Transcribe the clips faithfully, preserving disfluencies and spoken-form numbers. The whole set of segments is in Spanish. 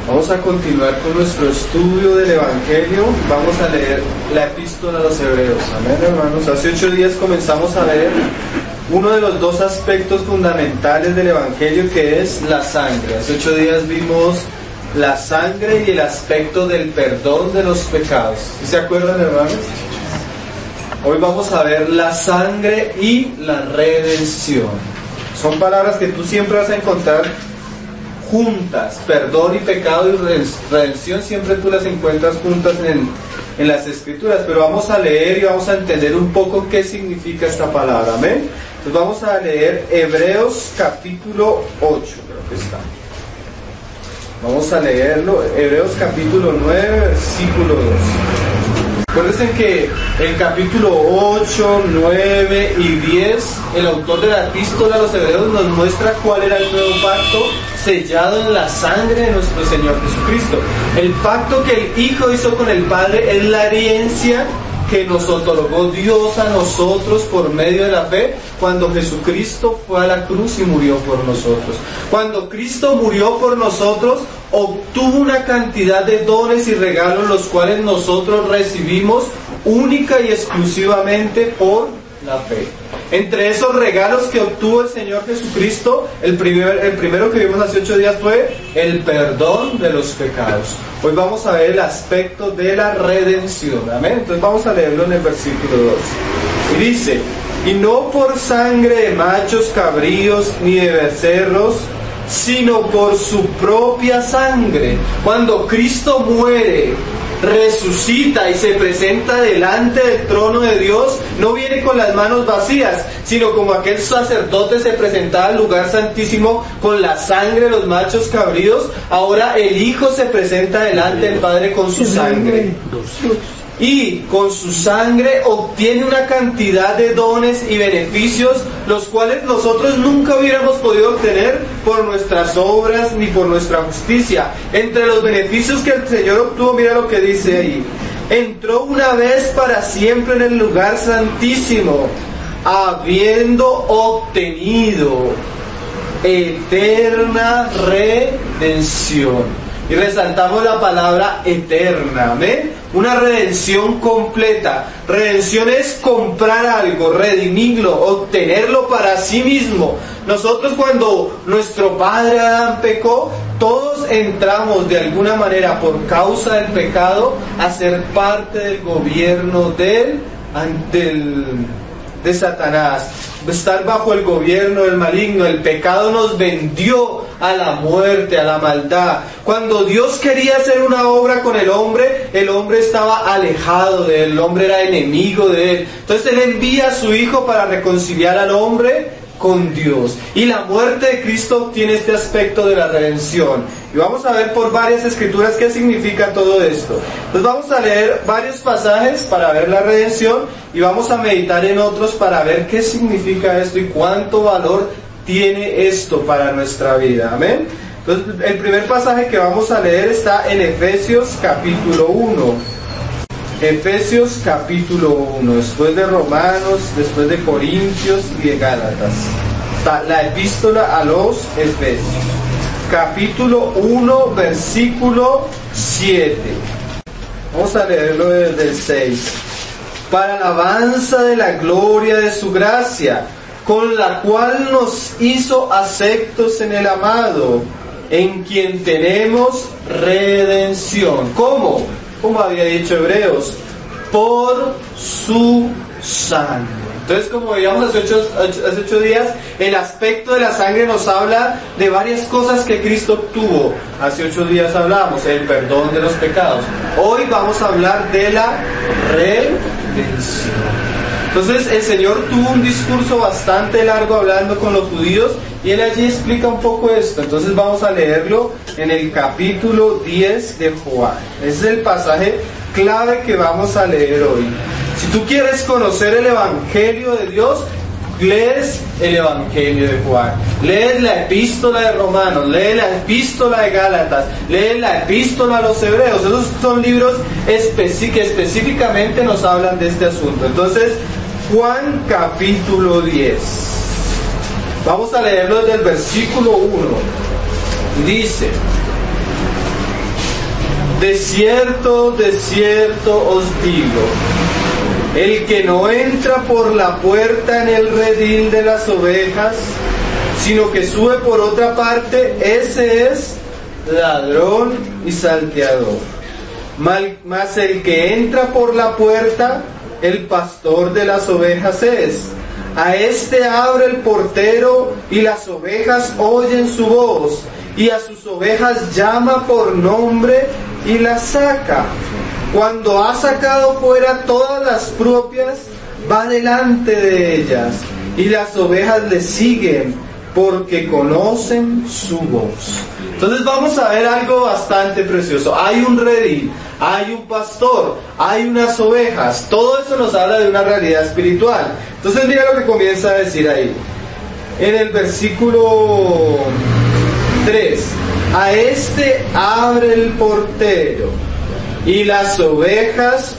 Vamos a continuar con nuestro estudio del Evangelio. Vamos a leer la epístola a los Hebreos. Amén, hermanos. Hace ocho días comenzamos a ver uno de los dos aspectos fundamentales del Evangelio, que es la sangre. Hace ocho días vimos la sangre y el aspecto del perdón de los pecados. ¿Sí se acuerdan, hermanos? Hoy vamos a ver la sangre y la redención. Son palabras que tú siempre vas a encontrar juntas. Perdón y pecado y redención siempre tú las encuentras juntas en, en las Escrituras. Pero vamos a leer y vamos a entender un poco qué significa esta palabra. Amén. Entonces vamos a leer Hebreos capítulo ocho, creo que está. Vamos a leerlo. Hebreos capítulo nueve, versículo dos. Acuérdense que en capítulo ocho, nueve y diez, el autor de la epístola a los Hebreos nos muestra cuál era el nuevo pacto sellado en la sangre de nuestro Señor Jesucristo. El pacto que el Hijo hizo con el Padre es la herencia que nos otorgó Dios a nosotros por medio de la fe cuando Jesucristo fue a la cruz y murió por nosotros. Cuando Cristo murió por nosotros, obtuvo una cantidad de dones y regalos los cuales nosotros recibimos única y exclusivamente por la fe. Entre esos regalos que obtuvo el Señor Jesucristo, el, primer, el primero que vimos hace ocho días fue el perdón de los pecados. Hoy vamos a ver el aspecto de la redención. Amén. Entonces vamos a leerlo en el versículo dos. Y dice: y no por sangre de machos cabríos ni de becerros, sino por su propia sangre. Cuando Cristo muere, resucita y se presenta delante del trono de Dios, no viene con las manos vacías, sino como aquel sacerdote se presentaba al lugar santísimo con la sangre de los machos cabríos, ahora el Hijo se presenta delante del Padre con su sangre. Y con su sangre obtiene una cantidad de dones y beneficios los cuales nosotros nunca hubiéramos podido obtener por nuestras obras ni por nuestra justicia. Entre los beneficios que el Señor obtuvo, mira lo que dice ahí: entró una vez para siempre en el lugar santísimo, habiendo obtenido eterna redención. Y resaltamos la palabra eterna, ¿amén? Una redención completa. Redención es comprar algo, redimirlo, obtenerlo para sí mismo. Nosotros, cuando nuestro padre Adán pecó, todos entramos de alguna manera por causa del pecado a ser parte del gobierno del, del, de Satanás, estar bajo el gobierno del maligno. El pecado nos vendió a la muerte, a la maldad. Cuando Dios quería hacer una obra con el hombre, el hombre estaba alejado de él, el hombre era enemigo de él. Entonces Él envía a su Hijo para reconciliar al hombre con Dios. Y la muerte de Cristo tiene este aspecto de la redención. Y vamos a ver por varias escrituras qué significa todo esto. Entonces vamos a leer varios pasajes para ver la redención y vamos a meditar en otros para ver qué significa esto y cuánto valor tiene esto para nuestra vida. Amén. Entonces el primer pasaje que vamos a leer está en Efesios capítulo uno. Efesios capítulo uno, después de Romanos, después de Corintios y de Gálatas. Está la epístola a los Efesios. Capítulo uno, versículo siete. Vamos a leerlo desde el seis. Para alabanza de la gloria de su gracia, con la cual nos hizo aceptos en el amado, en quien tenemos redención. ¿Cómo? Como había dicho Hebreos, por su sangre. Entonces, como veíamos hace ocho, hace ocho días, el aspecto de la sangre nos habla de varias cosas que Cristo obtuvo. Hace ocho días hablábamos el perdón de los pecados. Hoy vamos a hablar de la redención. Entonces el Señor tuvo un discurso bastante largo hablando con los judíos y Él allí explica un poco esto. Entonces vamos a leerlo en el capítulo diez de Juan. Ese es el pasaje clave que vamos a leer hoy. Si tú quieres conocer el Evangelio de Dios, lees el Evangelio de Juan, lees la epístola de Romanos, lees la epístola de Gálatas, lees la epístola a los Hebreos. Esos son libros especi- que específicamente nos hablan de este asunto. Entonces, Juan capítulo diez. Vamos a leerlo desde el versículo uno. Dice: De cierto, de cierto os digo, el que no entra por la puerta en el redil de las ovejas, sino que sube por otra parte, ese es ladrón y salteador. Mas el que entra por la puerta, el pastor de las ovejas es. A este abre el portero, y las ovejas oyen su voz, y a sus ovejas llama por nombre y las saca. Cuando ha sacado fuera todas las propias, va delante de ellas, y las ovejas le siguen, porque conocen su voz. Entonces vamos a ver algo bastante precioso. Hay un redil, hay un pastor, hay unas ovejas. Todo eso nos habla de una realidad espiritual. Entonces mira lo que comienza a decir ahí. En el versículo tres. A este abre el portero, y las ovejas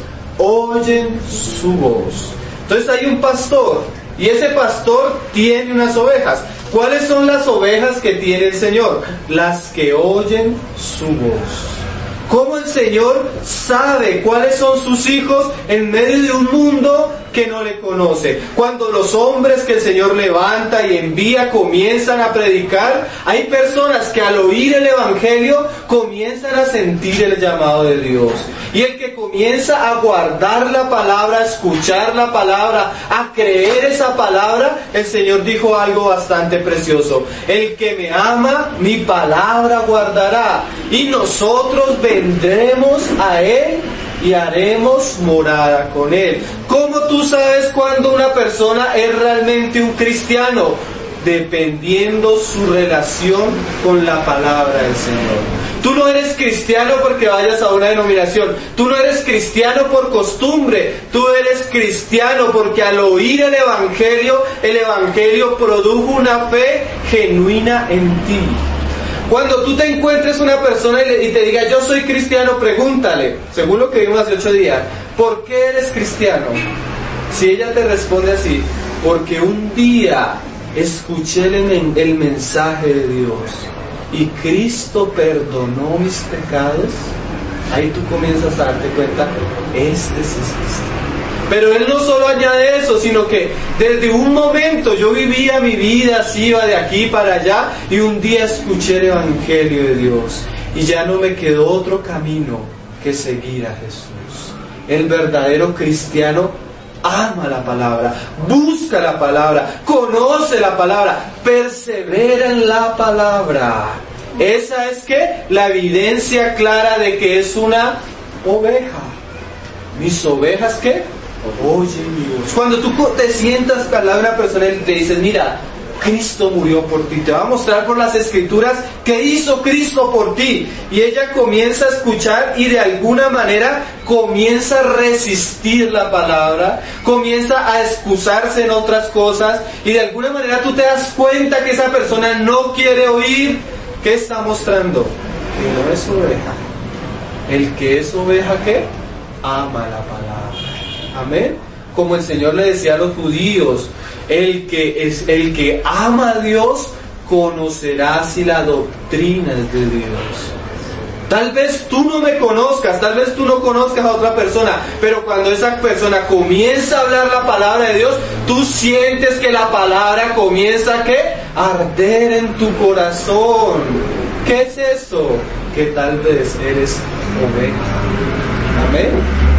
oyen su voz. Entonces hay un pastor, y ese pastor tiene unas ovejas. ¿Cuáles son las ovejas que tiene el Señor? Las que oyen su voz. ¿Cómo el Señor sabe cuáles son sus hijos en medio de un mundo que no le conoce? Cuando los hombres que el Señor levanta y envía comienzan a predicar, hay personas que al oír el Evangelio comienzan a sentir el llamado de Dios. Y el que comienza a guardar la palabra, a escuchar la palabra, a creer esa palabra, el Señor dijo algo bastante precioso. El que me ama, mi palabra guardará. Y nosotros vendremos a Él y haremos morada con Él. ¿Cómo tú sabes cuando una persona es realmente un cristiano? Dependiendo su relación con la palabra del Señor. Tú no eres cristiano porque vayas a una denominación. Tú no eres cristiano por costumbre. Tú eres cristiano porque al oír el Evangelio, el Evangelio produjo una fe genuina en ti. Cuando tú te encuentres una persona y te diga, yo soy cristiano, pregúntale, según lo que vimos hace ocho días, ¿por qué eres cristiano? Si ella te responde así, porque un día escuché el, el mensaje de Dios y Cristo perdonó mis pecados, ahí tú comienzas a darte cuenta, este sí es cristiano. Pero Él no solo añade eso, sino que desde un momento yo vivía mi vida, así iba de aquí para allá, y un día escuché el Evangelio de Dios, y ya no me quedó otro camino que seguir a Jesús. El verdadero cristiano ama la palabra, busca la palabra, conoce la palabra, persevera en la palabra. Esa es que la evidencia clara de que es una oveja. ¿Mis ovejas qué? Oye mi voz. Cuando tú te sientas al lado de una persona y te dices, mira, Cristo murió por ti, te va a mostrar por las escrituras qué hizo Cristo por ti, y ella comienza a escuchar y de alguna manera comienza a resistir la palabra, comienza a excusarse en otras cosas, y de alguna manera tú te das cuenta que esa persona no quiere oír. ¿Qué está mostrando? Que no es oveja. El que es oveja, ¿qué? Ama la palabra. Amén. Como el Señor le decía a los judíos, el que es el que ama a Dios conocerá si la doctrina es de Dios. Tal vez tú no me conozcas, tal vez tú no conozcas a otra persona, pero cuando esa persona comienza a hablar la palabra de Dios, tú sientes que la palabra comienza ¿qué? a arder en tu corazón. ¿Qué es eso? Que tal vez eres oveja. Amén.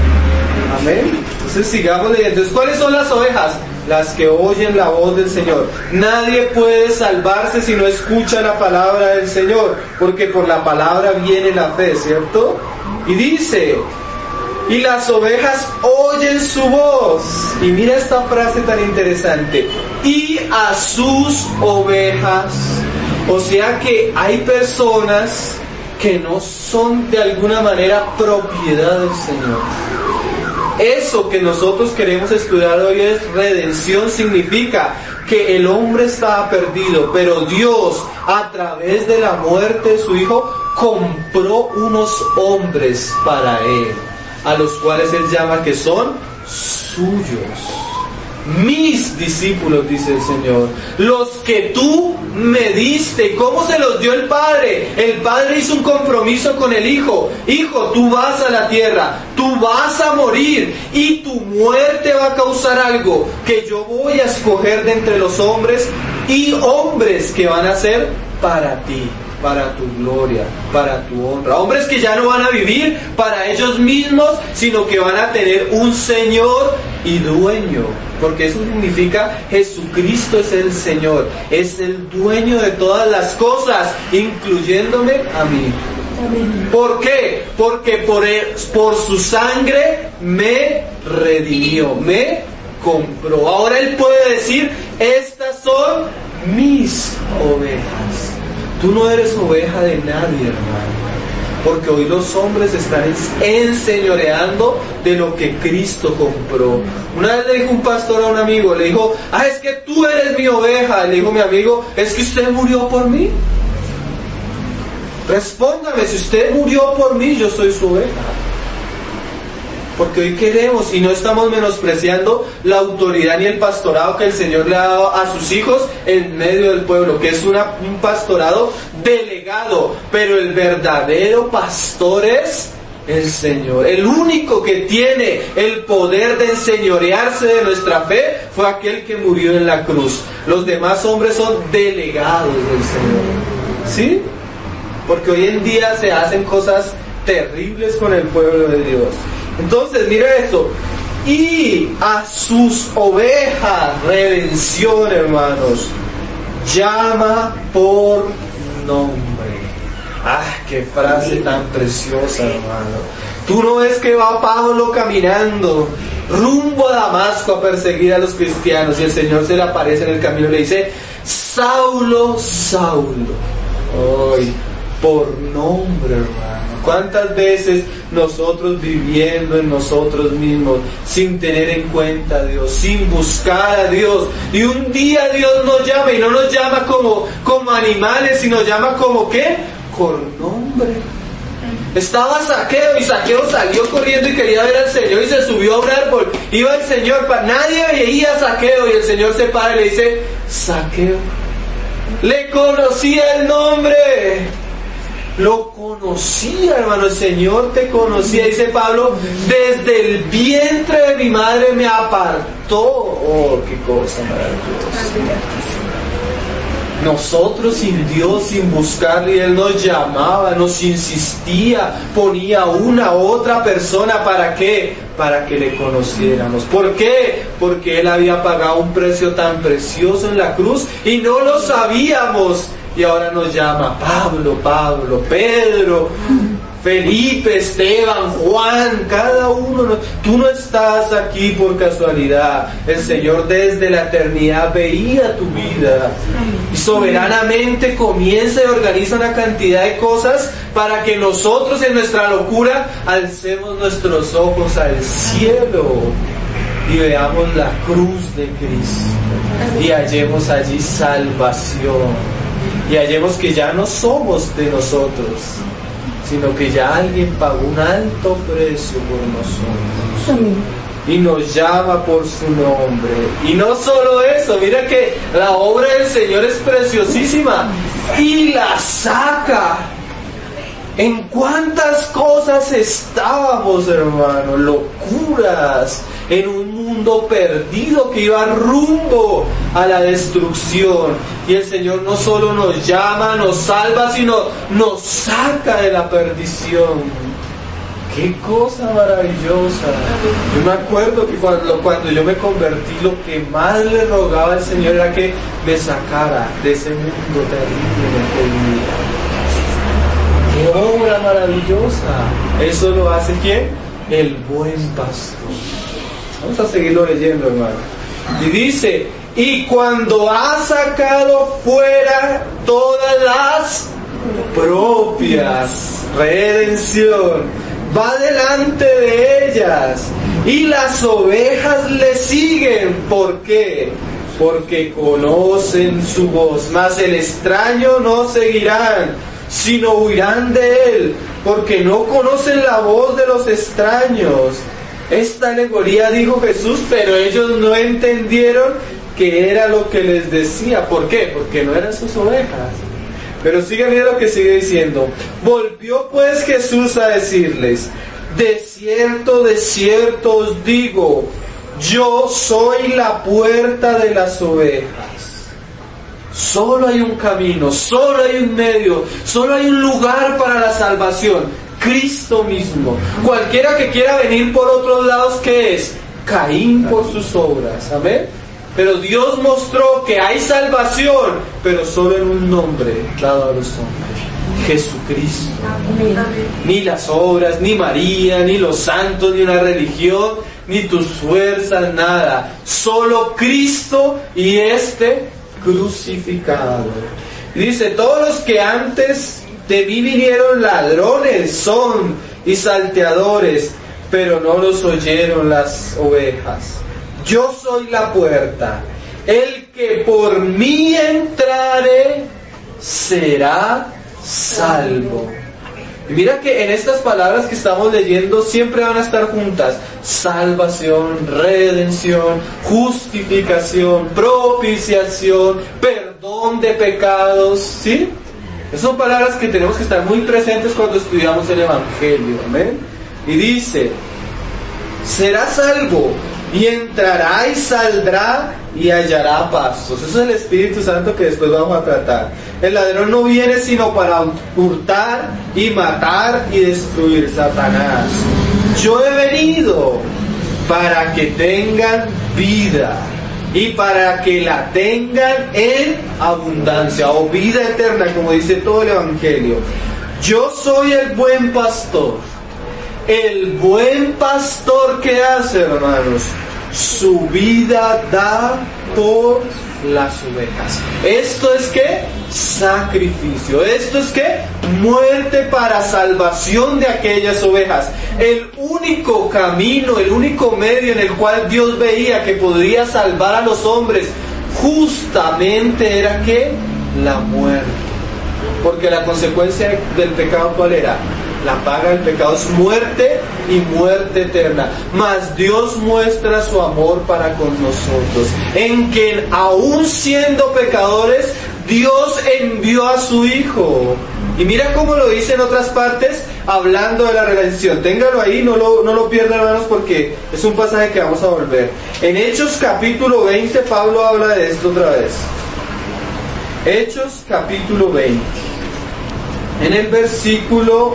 Amén. Entonces sigamos leyendo. Entonces, ¿cuáles son las ovejas? Las que oyen la voz del Señor. Nadie puede salvarse si no escucha la palabra del Señor, porque por la palabra viene la fe, ¿cierto? Y dice, y las ovejas oyen su voz. Y mira esta frase tan interesante. Y a sus ovejas. O sea que hay personas que no son de alguna manera propiedad del Señor. Eso que nosotros queremos estudiar hoy es redención. Significa que el hombre estaba perdido, pero Dios, a través de la muerte de su Hijo, compró unos hombres para Él, a los cuales Él llama que son suyos. mis discípulos, dice el Señor, los que tú me diste. ¿Cómo se los dio el Padre? El Padre hizo un compromiso con el Hijo. Hijo, tú vas a la tierra, tú vas a morir y tu muerte va a causar algo que yo voy a escoger de entre los hombres, y hombres que van a ser para ti, para tu gloria, para tu honra. Hombres que ya no van a vivir para ellos mismos, sino que van a tener un Señor y dueño. Porque eso significa Jesucristo es el Señor, es el dueño de todas las cosas, incluyéndome a mí. ¿Por qué? Porque por, él, por su sangre me redimió, me compró. Ahora Él puede decir, estas son mis ovejas. Tú no eres oveja de nadie, hermano. Porque hoy los hombres están enseñoreando de lo que Cristo compró. Una vez le dijo un pastor a un amigo, le dijo, ah, es que tú eres mi oveja. Le dijo mi amigo, es que usted murió por mí. Respóndame, si usted murió por mí, yo soy su oveja. Porque hoy queremos, y no estamos menospreciando la autoridad ni el pastorado que el Señor le ha dado a sus hijos en medio del pueblo, que es una, un pastorado delegado, pero el verdadero pastor es el Señor. El único que tiene el poder de enseñorearse de nuestra fe fue aquel que murió en la cruz. Los demás hombres son delegados del Señor. ¿Sí? Porque hoy en día se hacen cosas terribles con el pueblo de Dios. Entonces, mira esto. Y a sus ovejas, redención, hermanos, llama por nombre. ¡Ah, qué frase tan preciosa, hermano! Tú no ves que va Pablo caminando rumbo a Damasco a perseguir a los cristianos, y el Señor se le aparece en el camino y le dice, Saulo, Saulo. ¡Ay! Por nombre, hermano. ¿Cuántas veces nosotros viviendo en nosotros mismos, sin tener en cuenta a Dios, sin buscar a Dios, y un día Dios nos llama, y no nos llama como, como animales, sino llama como ¿qué? Con nombre. Estaba Zaqueo, y Zaqueo salió corriendo y quería ver al Señor, y se subió a un árbol. Iba el Señor, nadie veía a Zaqueo, y el Señor se para y le dice, Zaqueo. Le conocía el nombre. Lo conocía, hermano, el Señor te conocía, dice Pablo, desde el vientre de mi madre me apartó. Oh, qué cosa maravillosa. Nosotros sin Dios, sin buscarle, y Él nos llamaba, nos insistía, ponía una otra persona, ¿para qué? Para que le conociéramos. ¿Por qué? Porque Él había pagado un precio tan precioso en la cruz y no lo sabíamos. Y ahora nos llama Pablo, Pablo, Pedro, Felipe, Esteban, Juan, cada uno. Tú no estás aquí por casualidad. El Señor desde la eternidad veía tu vida y soberanamente comienza y organiza una cantidad de cosas para que nosotros en nuestra locura alcemos nuestros ojos al cielo y veamos la cruz de Cristo y hallemos allí salvación. Y hallemos que ya no somos de nosotros, sino que ya alguien pagó un alto precio por nosotros. Y nos llama por su nombre. Y no solo eso, mira que la obra del Señor es preciosísima. Y la saca. ¿En cuántas cosas estábamos, hermano? Locuras. En un mundo perdido que iba rumbo a la destrucción. Y el Señor no solo nos llama, nos salva, sino nos saca de la perdición. ¡Qué cosa maravillosa! Yo me acuerdo que cuando, cuando yo me convertí, lo que más le rogaba al Señor era que me sacara de ese mundo terrible en el que vivía. ¡Qué obra maravillosa! Eso lo hace ¿quién? El buen pastor. Vamos a seguirlo leyendo, hermano. Y dice, y cuando ha sacado fuera todas las propias, redención, va delante de ellas, y las ovejas le siguen. ¿Por qué? Porque conocen su voz, mas el extraño no seguirán, sino huirán de él, porque no conocen la voz de los extraños. esta alegoría dijo Jesús, pero ellos no entendieron qué era lo que les decía. ¿Por qué? Porque no eran sus ovejas. Pero sigue viendo lo que sigue diciendo. Volvió pues Jesús a decirles: de cierto, de cierto os digo, yo soy la puerta de las ovejas. Solo hay un camino, solo hay un medio, solo hay un lugar para la salvación: Cristo mismo. Cualquiera que quiera venir por otros lados, ¿qué es? Caín por sus obras. Amén. Pero Dios mostró que hay salvación, pero solo en un nombre dado a los hombres: Jesucristo. Ni las obras, ni María, ni los santos, ni una religión, ni tus fuerzas, nada. Solo Cristo y este crucificado. Y dice: todos los que antes de mí vinieron ladrones son y salteadores, pero no los oyeron las ovejas. Yo soy la puerta. El que por mí entrare será salvo. Y mira que en estas palabras que estamos leyendo siempre van a estar juntas: salvación, redención, justificación, propiciación, perdón de pecados, ¿sí? Esas son palabras que tenemos que estar muy presentes cuando estudiamos el Evangelio, ¿amén? Y dice: será salvo, y entrará y saldrá y hallará pastos. Eso es el Espíritu Santo que después vamos a tratar. El ladrón no viene sino para hurtar y matar y destruir. Satanás: yo he venido para que tengan vida y para que la tengan en abundancia, o vida eterna, como dice todo el Evangelio. Yo soy el buen pastor. El buen pastor, ¿qué hace, hermanos? Su vida da por las ovejas. Esto es ¿qué? Sacrificio. Esto es ¿qué? Muerte para salvación de aquellas ovejas. El único camino, el único medio en el cual Dios veía que podría salvar a los hombres justamente era ¿qué? La muerte. Porque la consecuencia del pecado, ¿cuál era? La paga del pecado es muerte, y muerte eterna. Mas Dios muestra su amor para con nosotros, en que aún siendo pecadores, Dios envió a su Hijo. Y mira cómo lo dice en otras partes, hablando de la redención. Téngalo ahí, no lo, no lo pierdan, hermanos, porque es un pasaje que vamos a volver. En Hechos capítulo veinte, Pablo habla de esto otra vez. Hechos capítulo veinte. En el versículo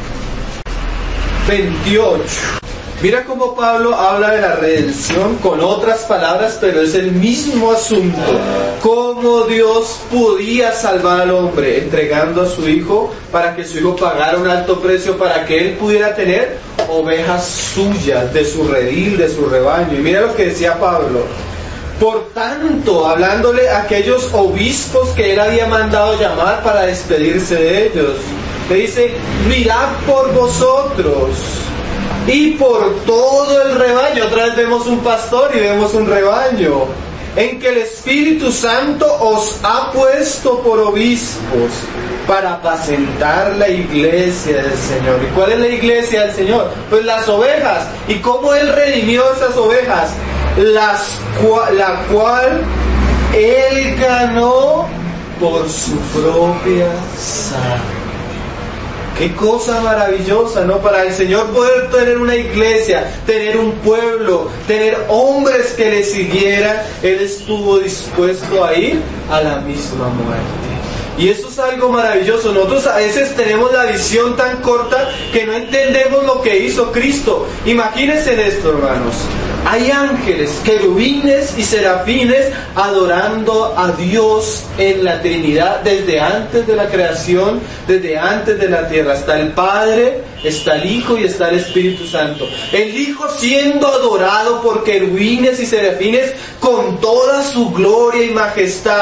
veintiocho. Mira cómo Pablo habla de la redención con otras palabras, pero es el mismo asunto. Cómo Dios podía salvar al hombre entregando a su Hijo para que su Hijo pagara un alto precio para que él pudiera tener ovejas suyas, de su redil, de su rebaño. Y mira lo que decía Pablo: por tanto, hablándole a aquellos obispos que él había mandado llamar para despedirse de ellos, le dice: mirad por vosotros y por todo el rebaño. Otra vez vemos un pastor y vemos un rebaño, en que el Espíritu Santo os ha puesto por obispos para apacentar la iglesia del Señor. ¿Y cuál es la iglesia del Señor? Pues las ovejas. ¿Y cómo Él redimió esas ovejas? Las cua- la cual Él ganó por su propia sangre. Qué cosa maravillosa, ¿no? Para el Señor poder tener una iglesia, tener un pueblo, tener hombres que le siguieran, Él estuvo dispuesto a ir a la misma muerte. Y eso es algo maravilloso. Nosotros a veces tenemos la visión tan corta que no entendemos lo que hizo Cristo. Imagínense en esto, hermanos. Hay ángeles, querubines y serafines adorando a Dios en la Trinidad desde antes de la creación, desde antes de la tierra. Está el Padre, está el Hijo y está el Espíritu Santo. El Hijo siendo adorado por querubines y serafines con toda su gloria y majestad.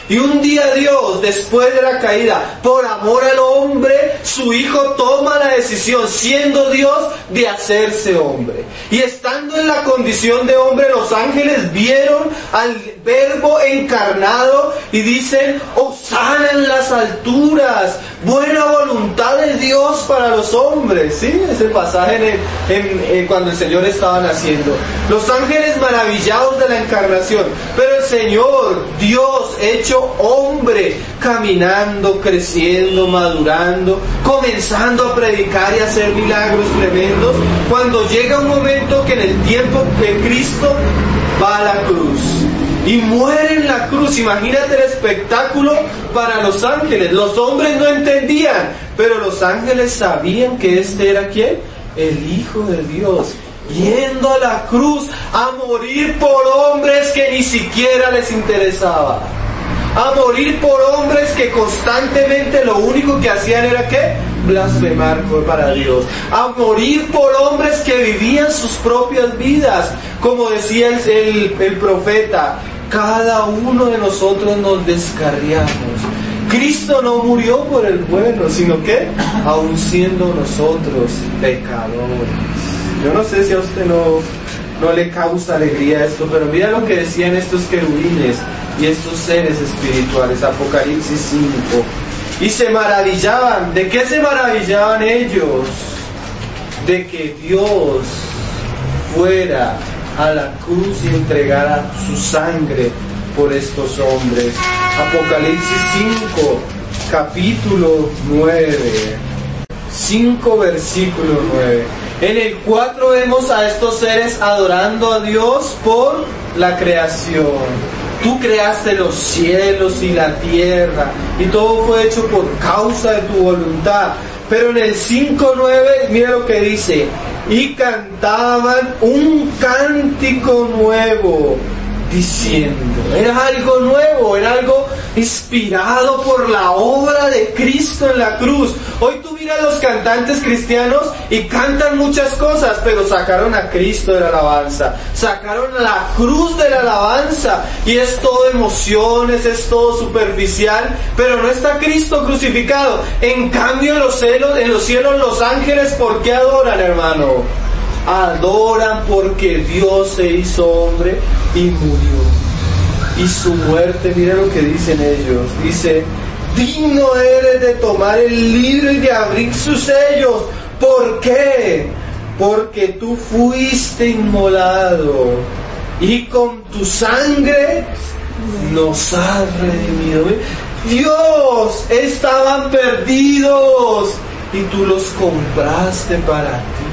Y un día Dios, después de la caída, por amor al hombre, su Hijo toma la decisión, siendo Dios, de hacerse hombre. Y estando en la condición de hombre, los ángeles vieron al Verbo encarnado y dicen: Hosana en las alturas, buena voluntad de Dios para los hombres. ¿Sí? Ese pasaje en el, en, en, cuando el Señor estaba naciendo. Los ángeles maravillados de la encarnación, pero el Señor, Dios hecho hombre, caminando, creciendo, madurando, comenzando a predicar y a hacer milagros tremendos, cuando llega un momento que en el tiempo que Cristo va a la cruz y muere en la cruz. Imagínate el espectáculo para los ángeles. Los hombres no entendían, pero los ángeles sabían que este era ¿quién? El Hijo de Dios, yendo a la cruz a morir por hombres que ni siquiera les interesaba, a morir por hombres que constantemente lo único que hacían era ¿qué? Blasfemar para Dios, a morir por hombres que vivían sus propias vidas, como decía el, el, el profeta: cada uno de nosotros nos descarriamos. Cristo no murió por el bueno, sino que aun siendo nosotros pecadores. Yo no sé si a usted no, no le causa alegría esto, pero mira lo que decían estos querubines y estos seres espirituales, Apocalipsis cinco. Y se maravillaban. ¿De qué se maravillaban ellos? De que Dios fuera a la cruz y entregara su sangre por estos hombres. Apocalipsis cinco, capítulo nueve. cinco, versículo nueve. En el cuatro vemos a estos seres adorando a Dios por la creación. Tú creaste los cielos y la tierra, y todo fue hecho por causa de tu voluntad. Pero en el cinco nueve, mira lo que dice: y cantaban un cántico nuevo, diciendo. Era algo nuevo, era algo inspirado por la obra de Cristo en la cruz. Hoy tú miras a los cantantes cristianos y cantan muchas cosas, pero sacaron a Cristo de la alabanza, sacaron la cruz de la alabanza, y es todo emociones, es todo superficial, pero no está Cristo crucificado. En cambio en los cielos, en los cielos los ángeles, ¿por qué adoran, hermano? Adoran porque Dios se hizo hombre y murió. Y su muerte, mira lo que dicen ellos, dice: digno eres de tomar el libro y de abrir sus sellos. ¿Por qué? Porque tú fuiste inmolado y con tu sangre nos has redimido. Dios, estaban perdidos y tú los compraste para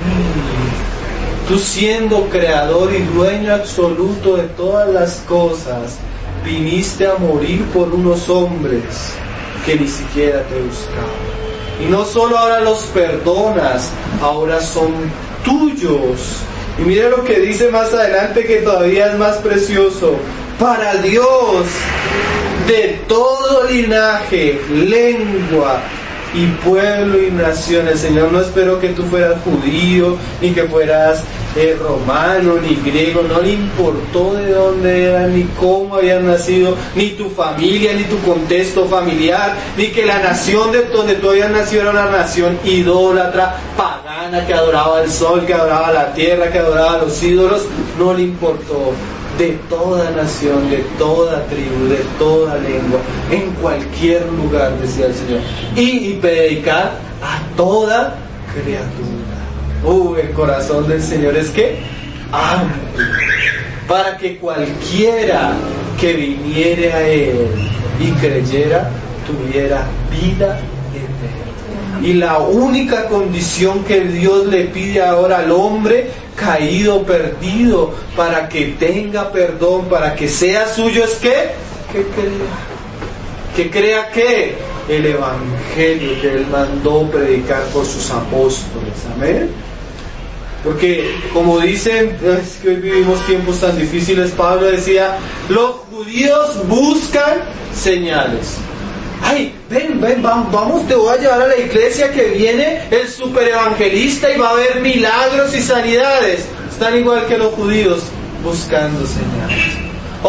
ti. Tú, siendo creador y dueño absoluto de todas las cosas, viniste a morir por unos hombres que ni siquiera te buscaban. Y no solo ahora los perdonas, ahora son tuyos. Y mira lo que dice más adelante, que todavía es más precioso: para Dios, de todo linaje, lengua y pueblo y nación. El Señor no esperó que tú fueras judío, ni que fueras eh, romano, ni griego. No le importó de dónde eran, ni cómo habían nacido, ni tu familia, ni tu contexto familiar, ni que la nación de donde tú habías nacido era una nación idólatra, pagana, que adoraba el sol, que adoraba la tierra, que adoraba los ídolos. No le importó. De toda nación, de toda tribu, de toda lengua, en cualquier lugar, decía el Señor, y, y predicar a toda criatura. Uh, el corazón del Señor es que amplio, para que cualquiera que viniere a Él y creyera tuviera vida eterna. Y la única condición que Dios le pide ahora al hombre caído, perdido, para que tenga perdón, para que sea suyo, es que que crea, que crea que el evangelio que Él mandó predicar por sus apóstoles. Amén. Porque como dicen, es que hoy vivimos tiempos tan difíciles. Pablo decía: los judíos buscan señales. Ay, ven, ven, vamos, te voy a llevar a la iglesia que viene el super evangelista y va a haber milagros y sanidades. Están igual que los judíos, buscando señales. Otros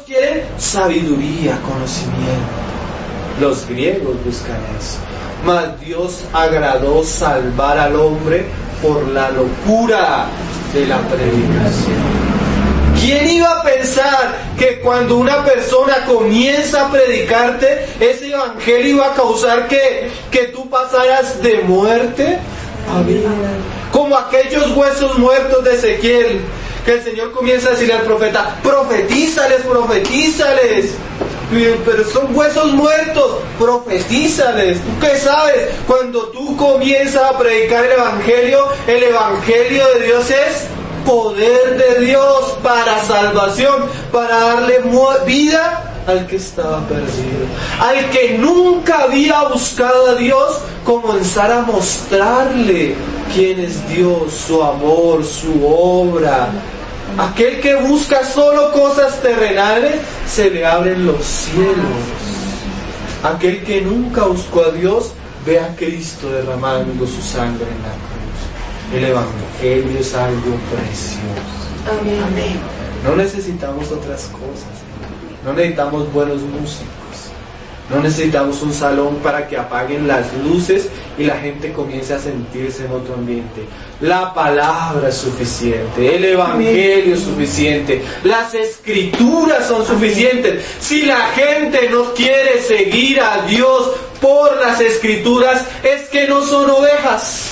quieren sabiduría, conocimiento. Los griegos buscan eso. Mas Dios agradó salvar al hombre por la locura de la predicación. ¿Quién iba a pensar que cuando una persona comienza a predicarte, ese evangelio iba a causar que, que tú pasaras de muerte a vida? Como aquellos huesos muertos de Ezequiel, que el Señor comienza a decirle al profeta: profetízales, profetízales. Pero son huesos muertos, profetízales. ¿Tú qué sabes? Cuando tú comienzas a predicar el evangelio, el evangelio de Dios es poder de Dios para salvación, para darle vida al que estaba perdido, al que nunca había buscado a Dios, comenzar a mostrarle quién es Dios, su amor, su obra. Aquel que busca solo cosas terrenales, se le abren los cielos. Aquel que nunca buscó a Dios, ve a Cristo derramando su sangre en la cruz. El evangelio es algo precioso. Amén. Amén. No necesitamos otras cosas. No necesitamos buenos músicos. No necesitamos un salón para que apaguen las luces y la gente comience a sentirse en otro ambiente. La palabra es suficiente, el evangelio es suficiente, las escrituras son suficientes. Si la gente no quiere seguir a Dios por las escrituras, es que no son ovejas.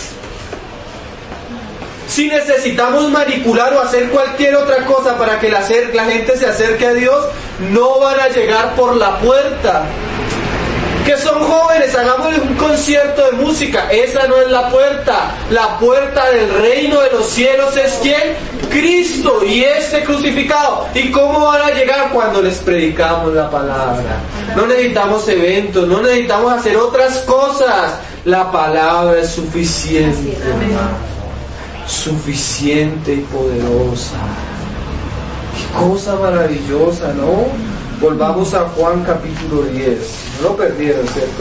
Si necesitamos manipular o hacer cualquier otra cosa para que la, la gente se acerque a Dios, no van a llegar por la puerta. Que son jóvenes, hagámosles un concierto de música. Esa no es la puerta. La puerta del reino de los cielos es ¿quién? Cristo y este crucificado. ¿Y cómo van a llegar? Cuando les predicamos la palabra. No necesitamos eventos, no necesitamos hacer otras cosas. La palabra es suficiente, hermano. Suficiente y poderosa. Qué cosa maravillosa, ¿no? Volvamos a Juan capítulo diez. No lo perdieron, ¿cierto?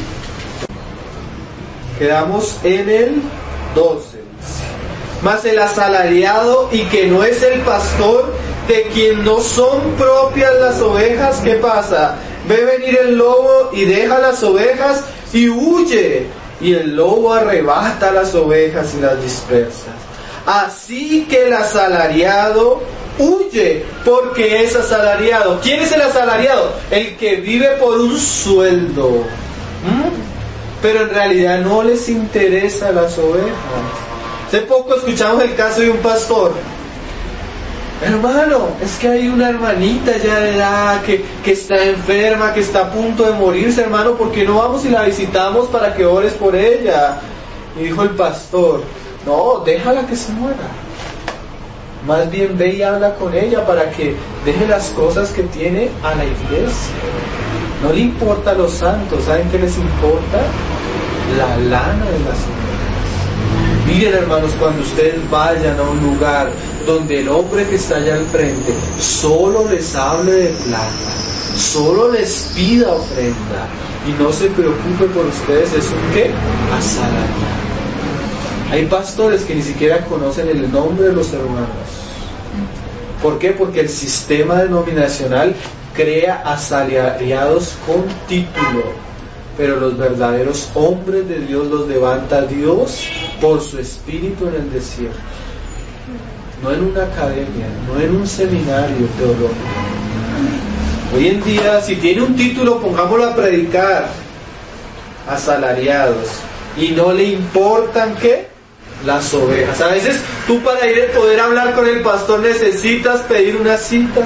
Quedamos en el doce. Mas el asalariado y que no es el pastor, de quien no son propias las ovejas, ¿qué pasa? Ve venir el lobo y deja las ovejas y huye. Y el lobo arrebata las ovejas y las dispersa. Así que el asalariado huye porque es asalariado. ¿Quién es el asalariado? El que vive por un sueldo. ¿Mm? Pero en realidad no les interesa las ovejas. Hace poco escuchamos el caso de un pastor. Hermano, es que hay una hermanita ya de edad que, que está enferma, que está a punto de morirse, hermano, ¿por qué no vamos y la visitamos para que ores por ella? Y dijo el pastor: no, déjala que se muera. Más bien ve y habla con ella para que deje las cosas que tiene a la iglesia. No le importa a los santos, ¿saben qué les importa? La lana de las ovejas. Miren, hermanos, cuando ustedes vayan a un lugar donde el hombre que está allá al frente solo les hable de plata, solo les pida ofrenda y no se preocupe por ustedes, ¿es un qué? Asalariado. Hay pastores que ni siquiera conocen el nombre de los hermanos. ¿Por qué? Porque el sistema denominacional crea asalariados con título, pero los verdaderos hombres de Dios los levanta Dios por su espíritu en el desierto. No en una academia, no en un seminario teológico. Hoy en día, si tiene un título, pongámoslo a predicar, asalariados, y no le importan ¿qué? Las ovejas. A veces tú, para ir a poder hablar con el pastor, necesitas pedir una cita.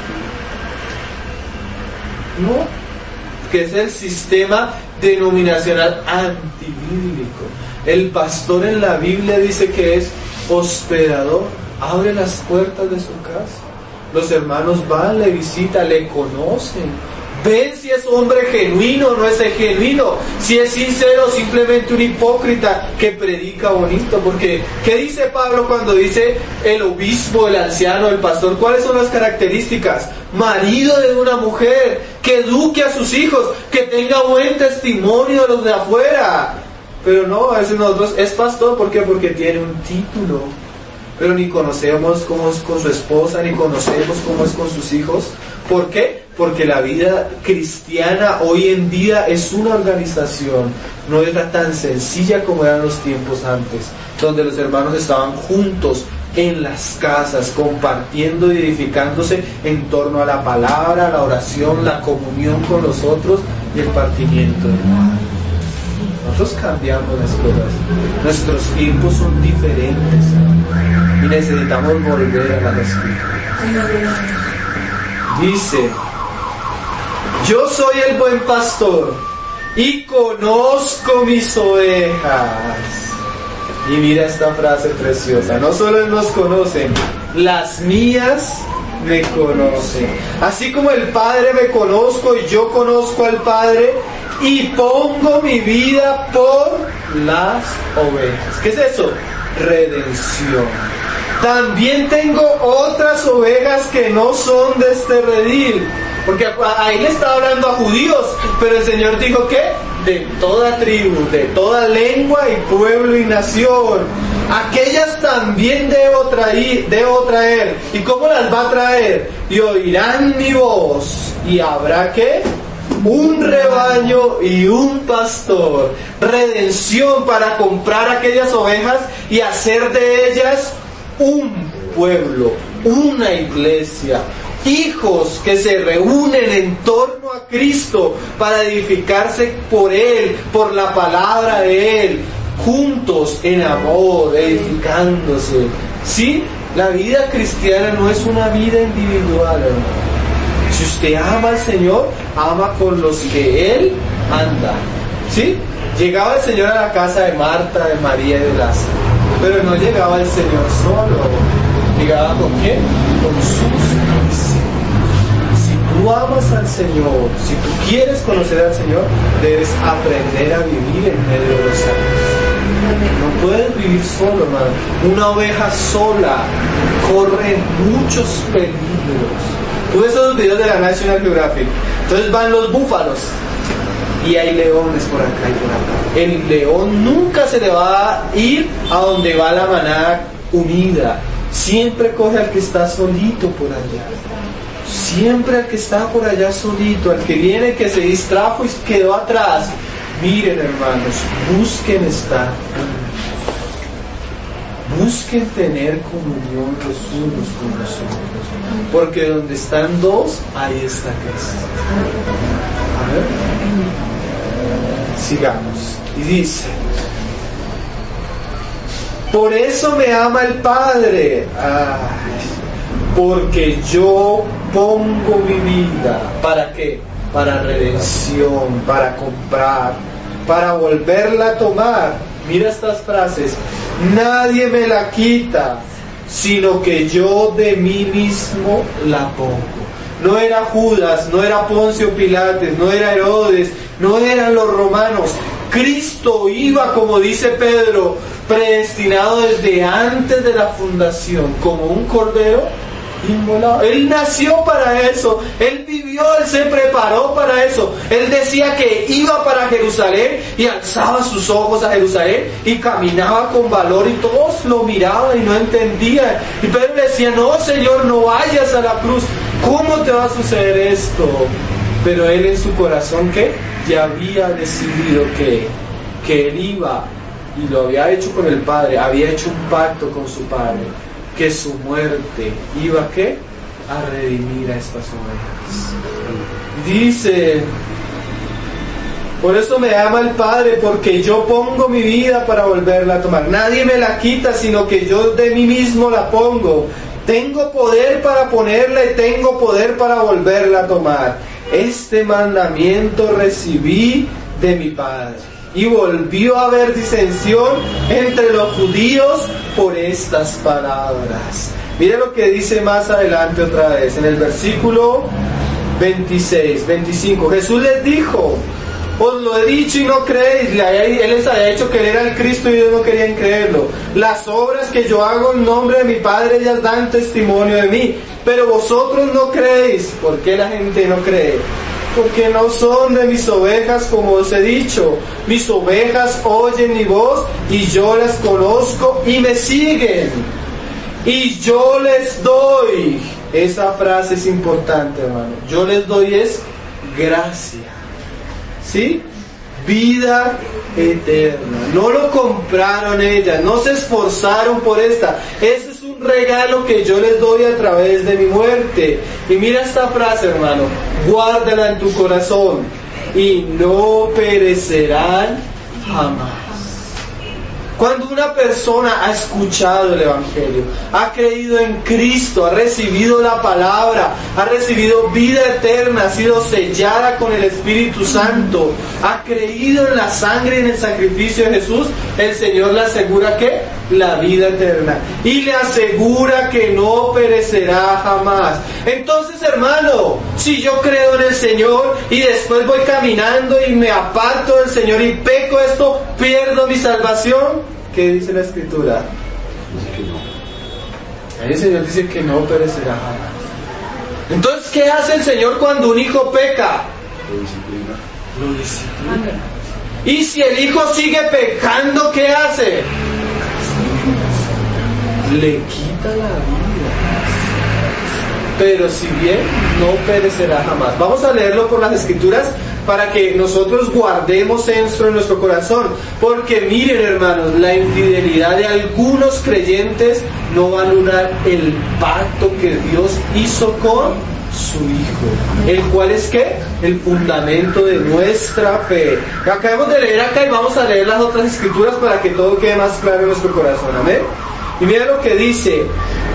No, que es el sistema denominacional antibíblico. El pastor en la Biblia dice que es hospedador, abre las puertas de su casa. Los hermanos van, le visitan, le conocen. Ven si es hombre genuino o no es genuino, si es sincero o simplemente un hipócrita que predica bonito. Porque, ¿qué dice Pablo cuando dice el obispo, el anciano, el pastor? ¿Cuáles son las características? Marido de una mujer, que eduque a sus hijos, que tenga buen testimonio de los de afuera. Pero no, a veces nosotros, es pastor, ¿por qué? Porque tiene un título. pero ni conocemos cómo es con su esposa, ni conocemos cómo es con sus hijos. ¿Por qué? Porque la vida cristiana hoy en día es una organización, no era tan sencilla como eran los tiempos antes, donde los hermanos estaban juntos en las casas, compartiendo y edificándose en torno a la palabra, la oración, la comunión con los otros y el partimiento del pan. Nosotros cambiamos las cosas, nuestros tiempos son diferentes y necesitamos volver a la Escritura. Dice: yo soy el buen pastor y conozco mis ovejas. Y mira esta frase preciosa, no solo Él nos conoce, las mías me conocen. Así como el Padre me conozco y yo conozco al Padre y pongo mi vida por las ovejas. ¿Qué es eso? Redención. También tengo otras ovejas que no son de este redil. Porque ahí le estaba hablando a judíos, pero el Señor dijo que de toda tribu, de toda lengua y pueblo y nación. Aquellas también debo traer, debo traer. ¿Y cómo las va a traer? Y oirán mi voz. Y habrá que un rebaño y un pastor. Redención para comprar aquellas ovejas y hacer de ellas un pueblo, una iglesia. Hijos que se reúnen en torno a Cristo para edificarse por Él, por la palabra de Él, juntos en amor, edificándose. ¿Sí? La vida cristiana no es una vida individual, hermano. Si usted ama al Señor, ama con los que Él anda. ¿Sí? Llegaba el Señor a la casa de Marta, de María y de Lázaro, pero no llegaba el Señor solo. ¿Llegaba con quién? Con sus discípulos. Si tú amas al Señor, si tú quieres conocer al Señor, debes aprender a vivir en medio de los santos. No puedes vivir solo, hermano. Una oveja sola corre muchos peligros. Tú ves esos videos de la National Geographic. Entonces van los búfalos y hay leones por acá y por acá. El león nunca se le va a ir a donde va la manada unida. Siempre coge al que está solito por allá. Siempre al que está por allá solito, al que viene, que se distrajo y quedó atrás. Miren, hermanos, busquen estar juntos. Busquen tener comunión los unos con los otros. Porque donde están dos, ahí está Cristo. A ver. Sigamos. Y dice: por eso me ama el Padre. Ay, porque yo pongo mi vida. ¿Para qué? Para redención, para comprar, para volverla a tomar. Mira estas frases: nadie me la quita, sino que yo de mí mismo la pongo. No era Judas, no era Poncio Pilates, no era Herodes, no eran los romanos. Cristo iba, como dice Pedro, predestinado desde antes de la fundación, como un cordero inmolado. Él nació para eso, Él vivió, Él se preparó para eso. Él decía que iba para Jerusalén y alzaba sus ojos a Jerusalén y caminaba con valor y todos lo miraban y no entendían. Y Pedro le decía: no, Señor, no vayas a la cruz. ¿Cómo te va a suceder esto? Pero él en su corazón, ¿qué? Ya había decidido que, que él iba, y lo había hecho con el Padre, había hecho un pacto con su Padre, que su muerte iba, ¿qué? A redimir a estas ovejas. Dice: por eso me ama el Padre, porque yo pongo mi vida para volverla a tomar. Nadie me la quita, sino que yo de mí mismo la pongo. Tengo poder para ponerla y tengo poder para volverla a tomar. Este mandamiento recibí de mi Padre. Y volvió a haber disensión entre los judíos por estas palabras. Mire lo que dice más adelante otra vez, en el versículo veintiséis, veinticinco. Jesús les dijo: os lo he dicho y no creéis. Él les había dicho que Él era el Cristo y ellos no querían creerlo. Las obras que yo hago en nombre de mi Padre, ellas dan testimonio de mí, pero vosotros no creéis. ¿Por qué la gente no cree? Porque no son de mis ovejas, como os he dicho. Mis ovejas oyen mi voz y yo las conozco y me siguen. y yo les doy, esa frase es importante, hermano, yo les doy es gracia, ¿sí? Vida eterna. No lo compraron ellas, no se esforzaron por esta. Ese es un regalo que yo les doy a través de mi muerte. Y mira esta frase, hermano, guárdala en tu corazón y no perecerán jamás. Cuando una persona ha escuchado el Evangelio, ha creído en Cristo, ha recibido la palabra, ha recibido vida eterna, ha sido sellada con el Espíritu Santo, ha creído en la sangre y en el sacrificio de Jesús, el Señor le asegura que la vida eterna y le asegura que no perecerá jamás. Entonces, hermano, si yo creo en el Señor y después voy caminando y me aparto del Señor y peco esto, pierdo mi salvación. ¿Qué dice la Escritura? Ahí el Señor dice que no perecerá jamás. Entonces, ¿qué hace el Señor cuando un hijo peca? Lo disciplina. Lo disciplina. Y si el hijo sigue pecando, ¿qué hace? Le quita la vida. Pero si bien, no perecerá jamás. Vamos a leerlo por las Escrituras para que nosotros guardemos esto en nuestro corazón. Porque miren, hermanos, la infidelidad de algunos creyentes no va a anular el pacto que Dios hizo con su Hijo, el cual es ¿qué? El fundamento de nuestra fe. Acabamos de leer acá y vamos a leer las otras Escrituras para que todo quede más claro en nuestro corazón. Amén. Y mira lo que dice: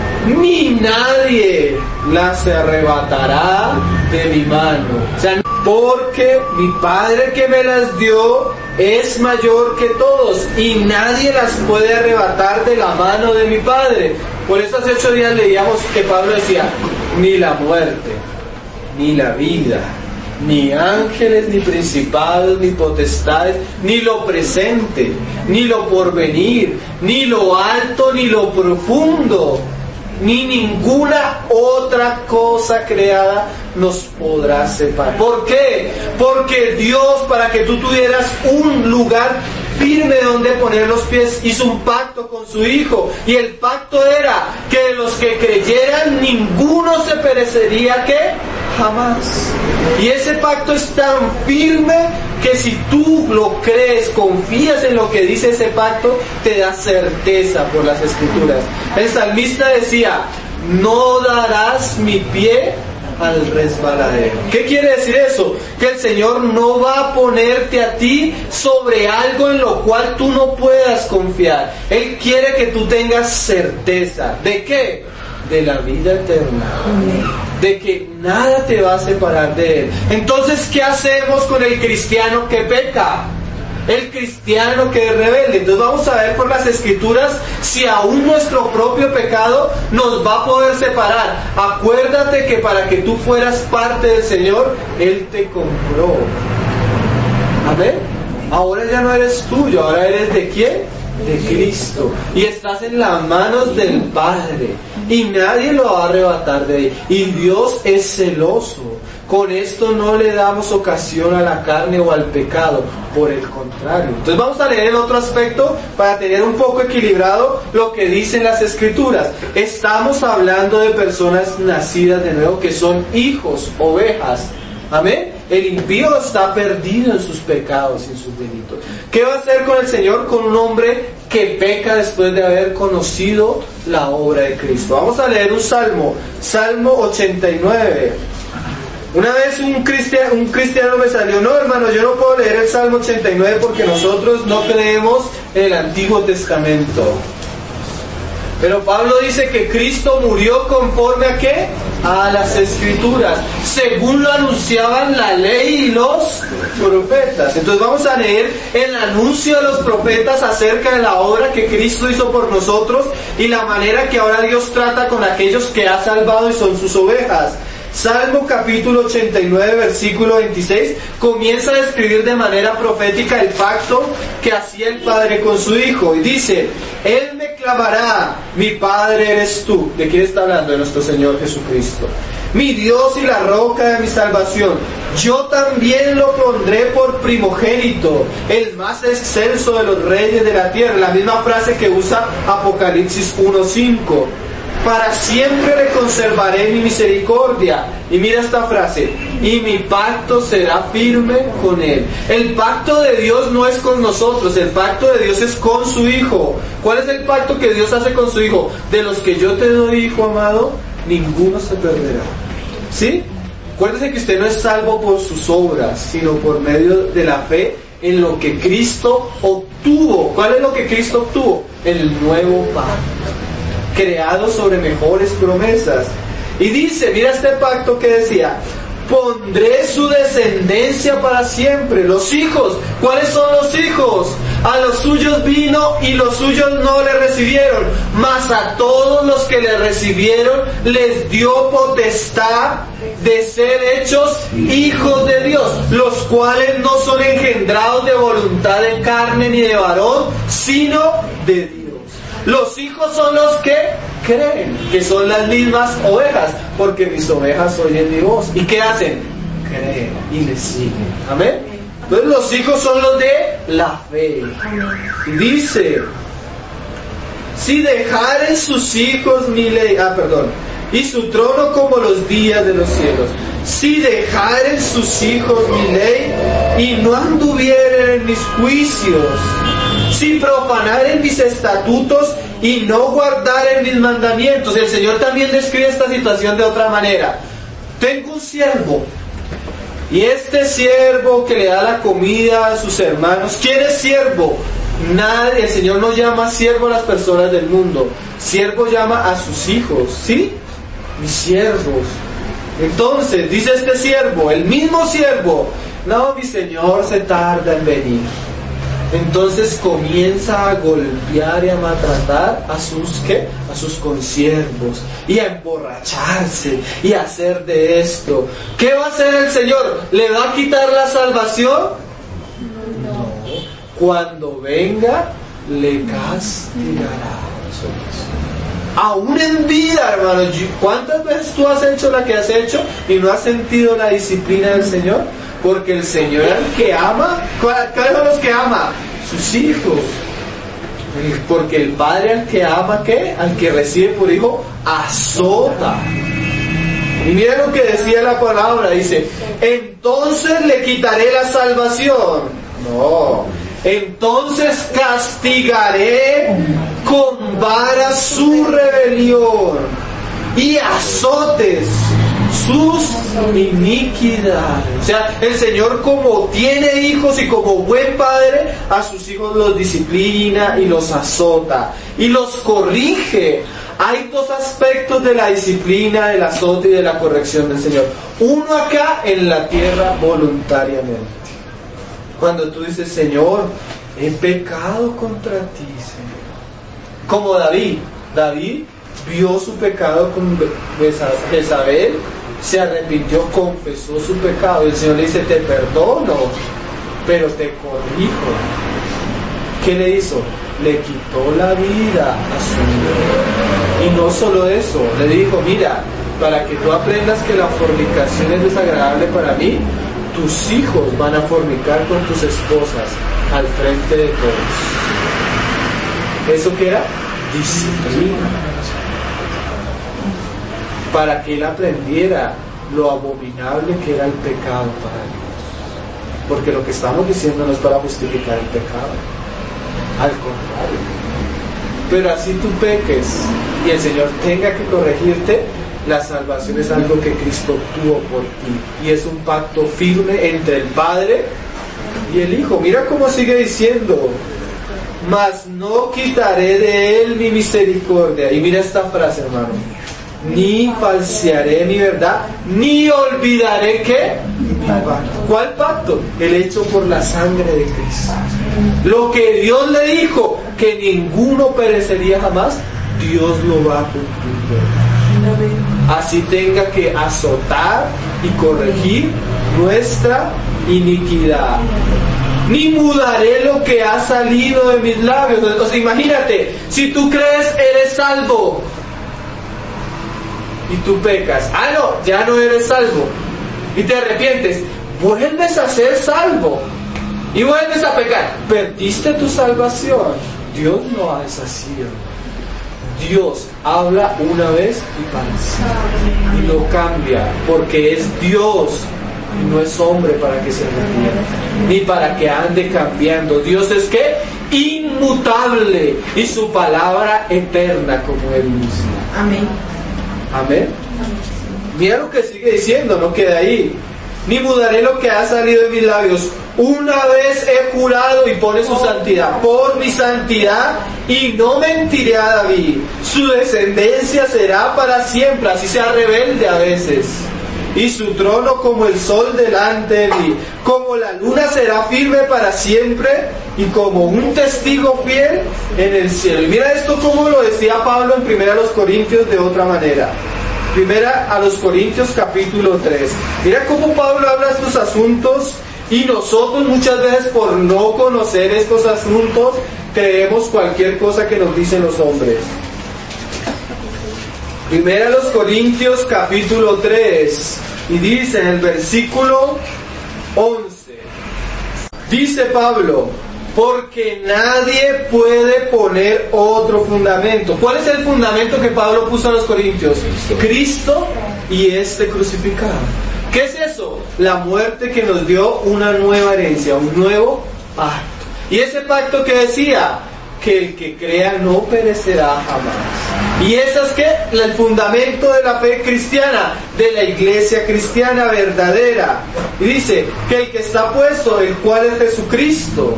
ni nadie las arrebatará de mi mano. O sea, porque mi Padre que me las dio es mayor que todos y nadie las puede arrebatar de la mano de mi Padre. Por eso hace ocho días leíamos que Pablo decía: ni la muerte, ni la vida, ni ángeles, ni principados, ni potestades, ni lo presente, ni lo porvenir, ni lo alto, ni lo profundo, ni ninguna otra cosa creada nos podrá separar. ¿Por qué? Porque Dios, para que tú tuvieras un lugar firme donde poner los pies, hizo un pacto con su Hijo, y el pacto era que de los que creyeran ninguno se perecería, ¿qué? Jamás. Y ese pacto es tan firme que si tú lo crees, confías en lo que dice ese pacto, te da certeza por las Escrituras. El salmista decía: no darás mi pie al resbaladero. ¿Qué quiere decir eso? Que el Señor no va a ponerte a ti sobre algo en lo cual tú no puedas confiar. Él quiere que tú tengas certeza. ¿De qué? De la vida eterna. De que nada te va a separar de Él. Entonces, ¿qué hacemos con el cristiano que peca? El cristiano que es rebelde. Entonces vamos a ver por las Escrituras si aún nuestro propio pecado nos va a poder separar. Acuérdate que para que tú fueras parte del Señor, Él te compró. Amén. Ahora ya no eres tuyo, ahora eres de quién? De Cristo. Y estás en las manos del Padre. Y nadie lo va a arrebatar de ahí. Y Dios es celoso. Con esto no le damos ocasión a la carne o al pecado, por el contrario. Entonces vamos a leer en otro aspecto para tener un poco equilibrado lo que dicen las Escrituras. Estamos hablando de personas nacidas de nuevo que son hijos, ovejas. Amén. El impío está perdido en sus pecados y en sus delitos. ¿Qué va a hacer con el Señor? Con un hombre que peca después de haber conocido la obra de Cristo. Vamos a leer un salmo, Salmo ochenta y nueve. Una vez un cristiano, un cristiano me salió: no, hermano, yo no puedo leer el Salmo ochenta y nueve porque nosotros no creemos en el Antiguo Testamento. Pero Pablo dice que Cristo murió conforme a ¿qué? A las Escrituras, según lo anunciaban la ley y los profetas. Entonces vamos a leer el anuncio de los profetas acerca de la obra que Cristo hizo por nosotros y la manera que ahora Dios trata con aquellos que ha salvado y son sus ovejas. Salmo capítulo ochenta y nueve, versículo veintiséis, comienza a describir de manera profética el pacto que hacía el Padre con su Hijo. Y dice: Él me clamará, mi Padre eres tú. ¿De quién está hablando? De nuestro Señor Jesucristo. Mi Dios y la roca de mi salvación. Yo también lo pondré por primogénito, el más excelso de los reyes de la tierra. La misma frase que usa Apocalipsis uno cinco. para siempre le conservaré mi misericordia. Y mira esta frase, y mi pacto será firme con él. El pacto de Dios no es con nosotros, el pacto de Dios es con su Hijo. ¿Cuál es el pacto que Dios hace con su Hijo? De los que yo te doy, hijo amado, ninguno se perderá. ¿Sí? Acuérdese que usted no es salvo por sus obras, sino por medio de la fe en lo que Cristo obtuvo. ¿Cuál es lo que Cristo obtuvo? El nuevo pacto, creado sobre mejores promesas. Y dice, mira este pacto que decía, pondré su descendencia para siempre. Los hijos, ¿cuáles son los hijos? A los suyos vino y los suyos no le recibieron, mas a todos los que le recibieron les dio potestad de ser hechos hijos de Dios, los cuales no son engendrados de voluntad de carne ni de varón, sino de Dios. Los hijos son los que creen, que son las mismas ovejas, porque mis ovejas oyen mi voz. ¿Y qué hacen? Creen y le siguen. Amén. Entonces los hijos son los de la fe. Dice, si dejaren sus hijos mi ley, ah, perdón, y su trono como los días de los cielos, si dejaren sus hijos mi ley y no anduvieren en mis juicios, si profanaren mis estatutos y no guardaren mis mandamientos. El Señor también describe esta situación de otra manera. Tengo un siervo, y este siervo que le da la comida a sus hermanos, ¿quién es siervo? Nadie. El Señor no llama siervo a las personas del mundo, siervo llama a sus hijos, ¿sí? Mis siervos. Entonces dice este siervo, el mismo siervo, no, mi Señor se tarda en venir. Entonces comienza a golpear y a maltratar a sus ¿qué? A sus consiervos, y a emborracharse y a hacer de esto. ¿Qué va a hacer el Señor? ¿Le va a quitar la salvación? No. Cuando venga, le castigará. Aún en vida, hermano. ¿Cuántas veces tú has hecho la que has hecho y no has sentido la disciplina del Señor? Porque el Señor al que ama, ¿cuáles son los que ama? Sus hijos. Porque el Padre al que ama, ¿qué? Al que recibe por hijo, azota. Y mira lo que decía la palabra, dice, entonces le quitaré la salvación. No, entonces castigaré con vara su rebelión y azotes sus iniquidades. O sea, el Señor, como tiene hijos y como buen padre, a sus hijos los disciplina y los azota y los corrige. Hay dos aspectos de la disciplina, del azote y de la corrección del Señor. Uno acá en la tierra voluntariamente. Cuando tú dices, Señor, he pecado contra ti, Señor. Como David. David vio su pecado con Jezabel, se arrepintió, confesó su pecado, y el Señor le dice, te perdono, pero te corrijo. ¿Qué le hizo? Le quitó la vida a su hijo. Y no solo eso, le dijo, mira, para que tú aprendas que la fornicación es desagradable para mí, tus hijos van a fornicar con tus esposas al frente de todos. ¿Eso qué era? Disciplina. Para que él aprendiera lo abominable que era el pecado para Dios. Porque lo que estamos diciendo no es para justificar el pecado, al contrario. Pero así tú peques y el Señor tenga que corregirte, la salvación es algo que Cristo obtuvo por ti, y es un pacto firme entre el Padre y el Hijo. Mira cómo sigue diciendo, mas no quitaré de él mi misericordia. Y mira esta frase, hermano, ni falsearé mi verdad, ni olvidaré ¿qué? Mi pacto. ¿Cuál pacto? El hecho por la sangre de Cristo. Lo que Dios le dijo, que ninguno perecería jamás, Dios lo va a cumplir. Así tenga que azotar y corregir nuestra iniquidad. Ni mudaré lo que ha salido de mis labios. O sea, imagínate, si tú crees eres salvo y tú pecas, ah no, ya no eres salvo, y te arrepientes, vuelves a ser salvo y vuelves a pecar, perdiste tu salvación. Dios no es así. Dios habla una vez y para siempre, y no cambia, porque es Dios y no es hombre para que se arrepienta, ni para que ande cambiando. Dios es ¿qué? Inmutable, y su palabra eterna como Él mismo. Amén. Amén. Mira lo que sigue diciendo, no queda ahí. Ni mudaré lo que ha salido de mis labios. Una vez he jurado, y pone su santidad, por mi santidad, y no mentiré a David. Su descendencia será para siempre, así sea rebelde a veces. Y su trono como el sol delante de mí. Como la luna será firme para siempre, y como un testigo fiel en el cielo. Y mira esto como lo decía Pablo en Primera a los Corintios de otra manera. Primera a los Corintios capítulo tres. Mira cómo Pablo habla de estos asuntos, y nosotros muchas veces por no conocer estos asuntos creemos cualquier cosa que nos dicen los hombres. Primera a los Corintios capítulo tres, y dice en el versículo once, dice Pablo: porque nadie puede poner otro fundamento. ¿Cuál es el fundamento que Pablo puso a los Corintios? Cristo y este crucificado. ¿Qué es eso? La muerte que nos dio una nueva herencia, un nuevo pacto. Y ese pacto que decía que el que crea no perecerá jamás. Y eso es que el fundamento de la fe cristiana, de la iglesia cristiana verdadera. Y dice que el que está puesto, el cual es Jesucristo.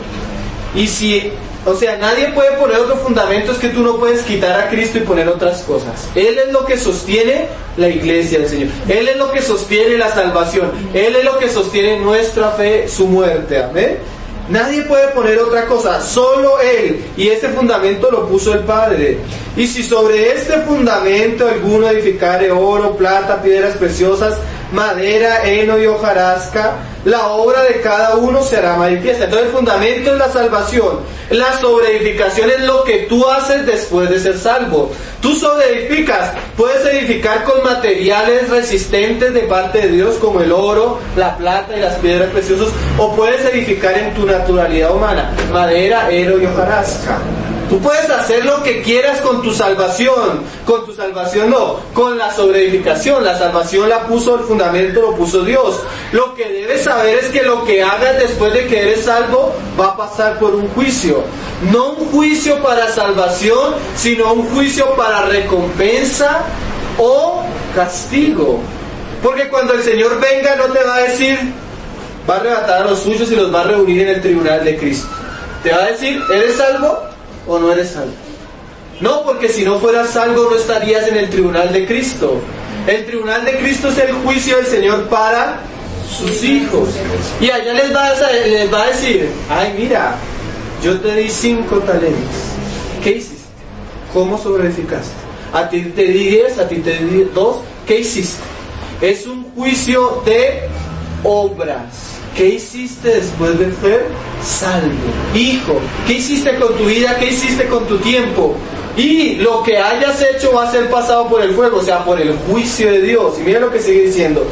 Y si, o sea, nadie puede poner otro fundamento, es que tú no puedes quitar a Cristo y poner otras cosas. Él es lo que sostiene la iglesia del Señor. Él es lo que sostiene la salvación. Él es lo que sostiene nuestra fe, su muerte. Amén. Nadie puede poner otra cosa, solo Él. Y este fundamento lo puso el Padre. Y si sobre este fundamento alguno edificare oro, plata, piedras preciosas, madera, heno y hojarasca, la obra de cada uno se hará manifiesta. Entonces el fundamento es la salvación. La sobreedificación es lo que tú haces después de ser salvo. Tú sobreedificas, puedes edificar con materiales resistentes de parte de Dios como el oro, la plata y las piedras preciosas, o puedes edificar en tu naturalidad humana, madera, heno y hojarasca. Tú puedes hacer lo que quieras con tu salvación. Con tu salvación no, con la sobreedificación. La salvación la puso, el fundamento lo puso Dios. Lo que debes saber es que lo que hagas después de que eres salvo va a pasar por un juicio. No un juicio para salvación, sino un juicio para recompensa o castigo. Porque cuando el Señor venga no te va a decir, va a arrebatar a los suyos y los va a reunir en el tribunal de Cristo. Te va a decir, ¿eres salvo o no eres salvo? No, porque si no fueras salvo no estarías en el tribunal de Cristo. El tribunal de Cristo es el juicio del Señor para sus hijos. Y allá les va a, les va a decir, ay mira, yo te di cinco talentos. ¿Qué hiciste? ¿Cómo sobreedificaste? A ti te di diez, a ti te di dos. ¿Qué hiciste? Es un juicio de obras. ¿Qué hiciste después de ser salvo? Hijo, ¿qué hiciste con tu vida? ¿Qué hiciste con tu tiempo? Y lo que hayas hecho va a ser pasado por el fuego, o sea, por el juicio de Dios. Y mira lo que sigue diciendo.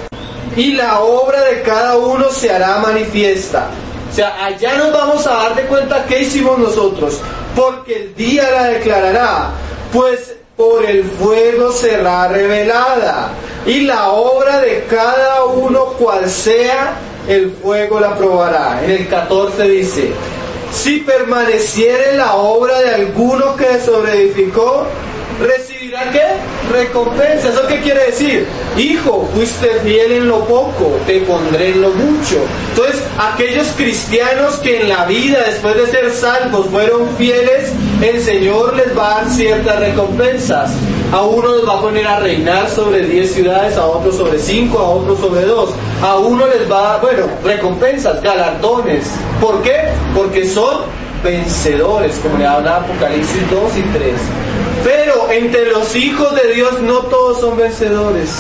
Y la obra de cada uno se hará manifiesta. O sea, allá nos vamos a dar de cuenta qué hicimos nosotros, porque el día la declarará, pues por el fuego será revelada. Y la obra de cada uno, cual sea, el fuego la probará. En el catorce dice, si permaneciere la obra de alguno que sobreedificó, ¿recibirá qué? Recompensa. ¿Eso qué quiere decir? Hijo, fuiste fiel en lo poco, te pondré en lo mucho. Entonces, aquellos cristianos que en la vida, después de ser salvos, fueron fieles, el Señor les va a dar ciertas recompensas. A uno les va a poner a reinar sobre diez ciudades, a otros sobre cinco, a otros sobre dos. A uno les va a dar, bueno, recompensas, galardones. ¿Por qué? Porque son vencedores, como le habla Apocalipsis dos y tres. Pero entre los hijos de Dios no todos son vencedores.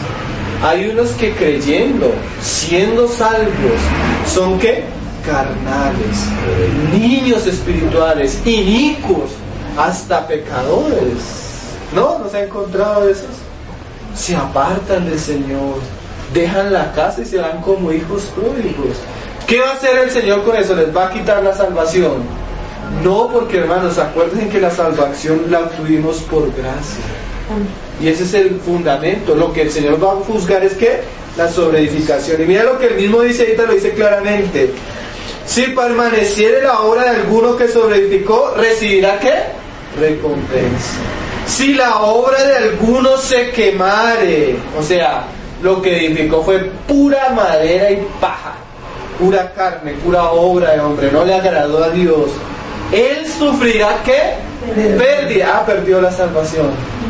Hay unos que creyendo, siendo salvos, son ¿qué? Carnales, niños espirituales, inicuos, hasta pecadores. ¿No? ¿No se ha encontrado esos? Se apartan del Señor, dejan la casa y se van como hijos pródigos. ¿Qué va a hacer el Señor con eso? ¿Les va a quitar la salvación? No, porque hermanos, acuérdense que la salvación la obtuvimos por gracia. Y ese es el fundamento. Lo que el Señor va a juzgar es que la sobreedificación. Y mira lo que él mismo dice, ahorita lo dice claramente. Si permaneciere la obra de alguno que sobreedificó, ¿recibirá qué? Recompensa. Si la obra de alguno se quemare, o sea, lo que edificó fue pura madera y paja, pura carne, pura obra de hombre, no le agradó a Dios, él sufrirá ¿qué? Pérdida. Ah, perdió la salvación.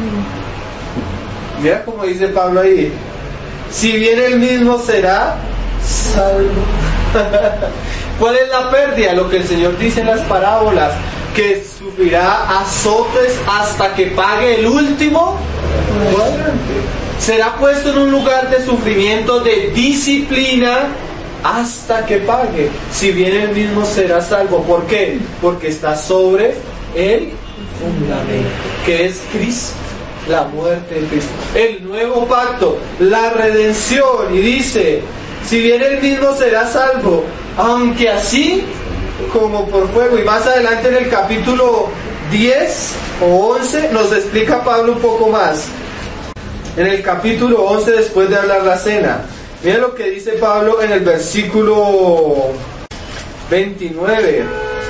Mira como dice Pablo ahí, si bien él mismo será salvo. ¿Cuál es la pérdida? Lo que el Señor dice en las parábolas, que sufrirá azotes hasta que pague el último cuadrante. Será puesto en un lugar de sufrimiento, de disciplina, hasta que pague. Si bien él mismo será salvo. ¿Por qué? Porque está sobre el fundamento, que es Cristo, la muerte de Cristo. El nuevo pacto, la redención. Y dice, si bien él mismo será salvo, aunque así como por fuego. Y más adelante en el capítulo diez o once nos explica Pablo un poco más. En el capítulo once, después de hablar la cena, mira lo que dice Pablo en el versículo veintinueve.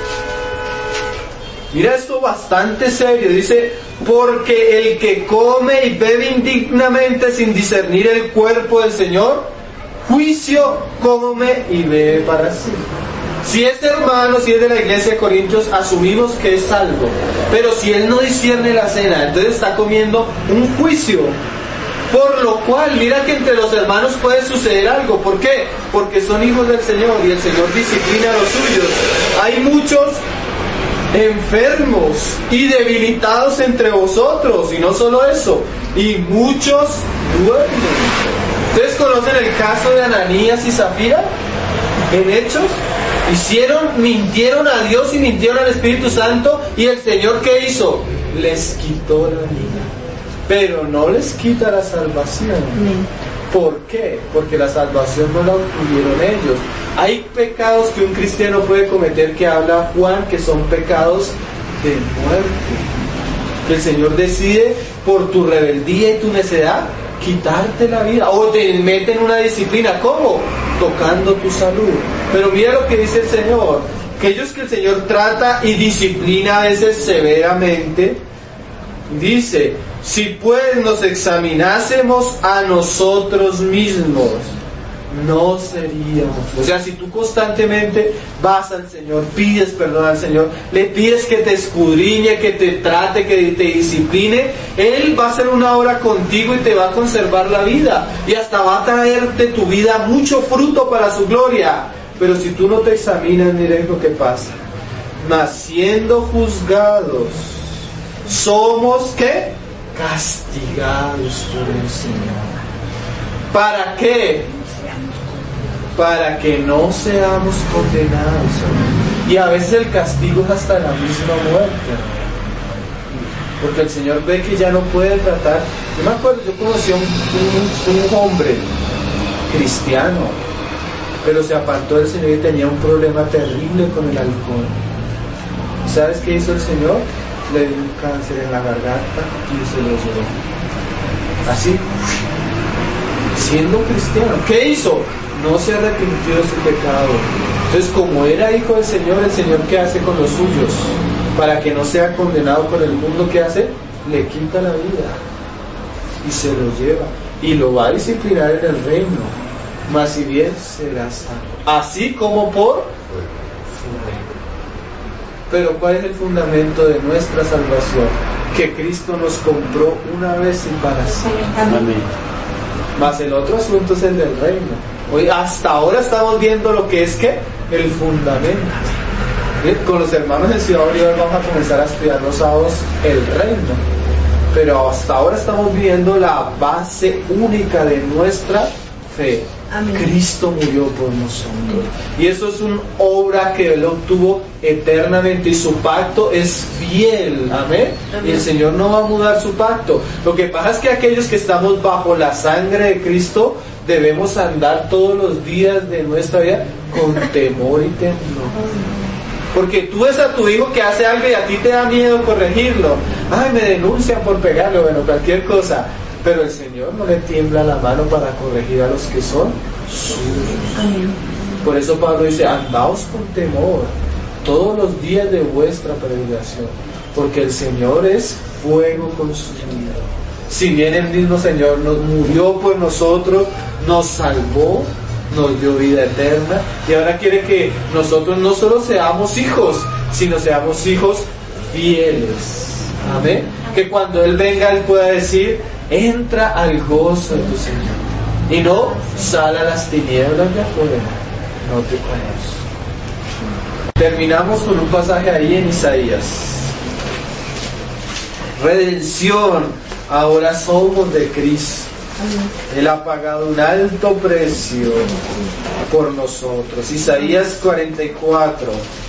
Mira esto bastante serio. Dice, porque el que come y bebe indignamente sin discernir el cuerpo del Señor, juicio come y bebe para sí. Si es hermano, si es de la iglesia de Corintios, asumimos que es salvo. Pero si él no discierne la cena, entonces está comiendo un juicio. Por lo cual, mira que entre los hermanos puede suceder algo. ¿Por qué? Porque son hijos del Señor y el Señor disciplina a los suyos. Hay muchos enfermos y debilitados entre vosotros, y no solo eso, y muchos duermen. ¿Ustedes conocen el caso de Ananías y Zafira en Hechos? Hicieron, mintieron a Dios y mintieron al Espíritu Santo, y el Señor ¿qué hizo? Les quitó la vida, pero no les quita la salvación. ¿Por qué? Porque la salvación no la obtuvieron ellos. Hay pecados que un cristiano puede cometer, que habla Juan, que son pecados de muerte, que el Señor decide por tu rebeldía y tu necedad quitarte la vida, o te mete en una disciplina. ¿Cómo? Tocando tu salud. Pero mira lo que dice el Señor, aquellos que el Señor trata y disciplina a veces severamente, dice, si pues nos examinásemos a nosotros mismos, no seríamos. O sea, si tú constantemente vas al Señor, pides perdón al Señor, le pides que te escudriñe, que te trate, que te discipline, Él va a hacer una obra contigo y te va a conservar la vida, y hasta va a traerte tu vida mucho fruto para su gloria. Pero si tú no te examinas, miren lo que pasa. Mas siendo juzgados, somos ¿qué? Castigados por el Señor. ¿Para qué? Para que no seamos condenados. Y a veces el castigo es hasta la misma muerte, porque el Señor ve que ya no puede tratar. Yo me acuerdo, yo conocí a un, un, un hombre cristiano, pero se apartó del Señor y tenía un problema terrible con el alcohol. ¿Sabes qué hizo el Señor? Le dio un cáncer en la garganta y se lo llevó. Así, siendo cristiano. ¿Qué hizo? No se arrepintió de su pecado. Entonces, como era hijo del Señor, el Señor ¿qué hace con los suyos? Para que no sea condenado por el mundo, ¿qué hace? Le quita la vida y se lo lleva, y lo va a disciplinar en el reino, mas si bien será salvo, así como por fuego. Pero ¿cuál es el fundamento de nuestra salvación? Que Cristo nos compró una vez y para siempre. Amén. Mas el otro asunto es el del reino. Hoy, hasta ahora estamos viendo lo que es que el fundamento. ¿Sí? Con los hermanos en Ciudad Bolívar vamos a comenzar a estudiar los sábados el reino. Pero hasta ahora estamos viendo la base única de nuestra fe. Amén. Cristo murió por nosotros. Y eso es una obra que Él obtuvo eternamente, y su pacto es fiel. Amén. Amén. Y el Señor no va a mudar su pacto. Lo que pasa es que aquellos que estamos bajo la sangre de Cristo debemos andar todos los días de nuestra vida con temor y temblor. Porque tú ves a tu hijo que hace algo y a ti te da miedo corregirlo. Ay, me denuncian por pegarlo, bueno, cualquier cosa. Pero el Señor no le tiembla la mano para corregir a los que son suyos. Por eso Pablo dice, andaos con temor todos los días de vuestra peregrinación, porque el Señor es fuego consumido. Si bien el mismo Señor nos murió por nosotros, nos salvó, nos dio vida eterna, y ahora quiere que nosotros no solo seamos hijos, sino seamos hijos fieles. Amén. Que cuando Él venga, Él pueda decir, entra al gozo de tu Señor, y no sal a las tinieblas de afuera, no te conozco. Terminamos con un pasaje ahí en Isaías. Redención, ahora somos de Cristo. Él ha pagado un alto precio por nosotros. Isaías cuarenta y cuatro.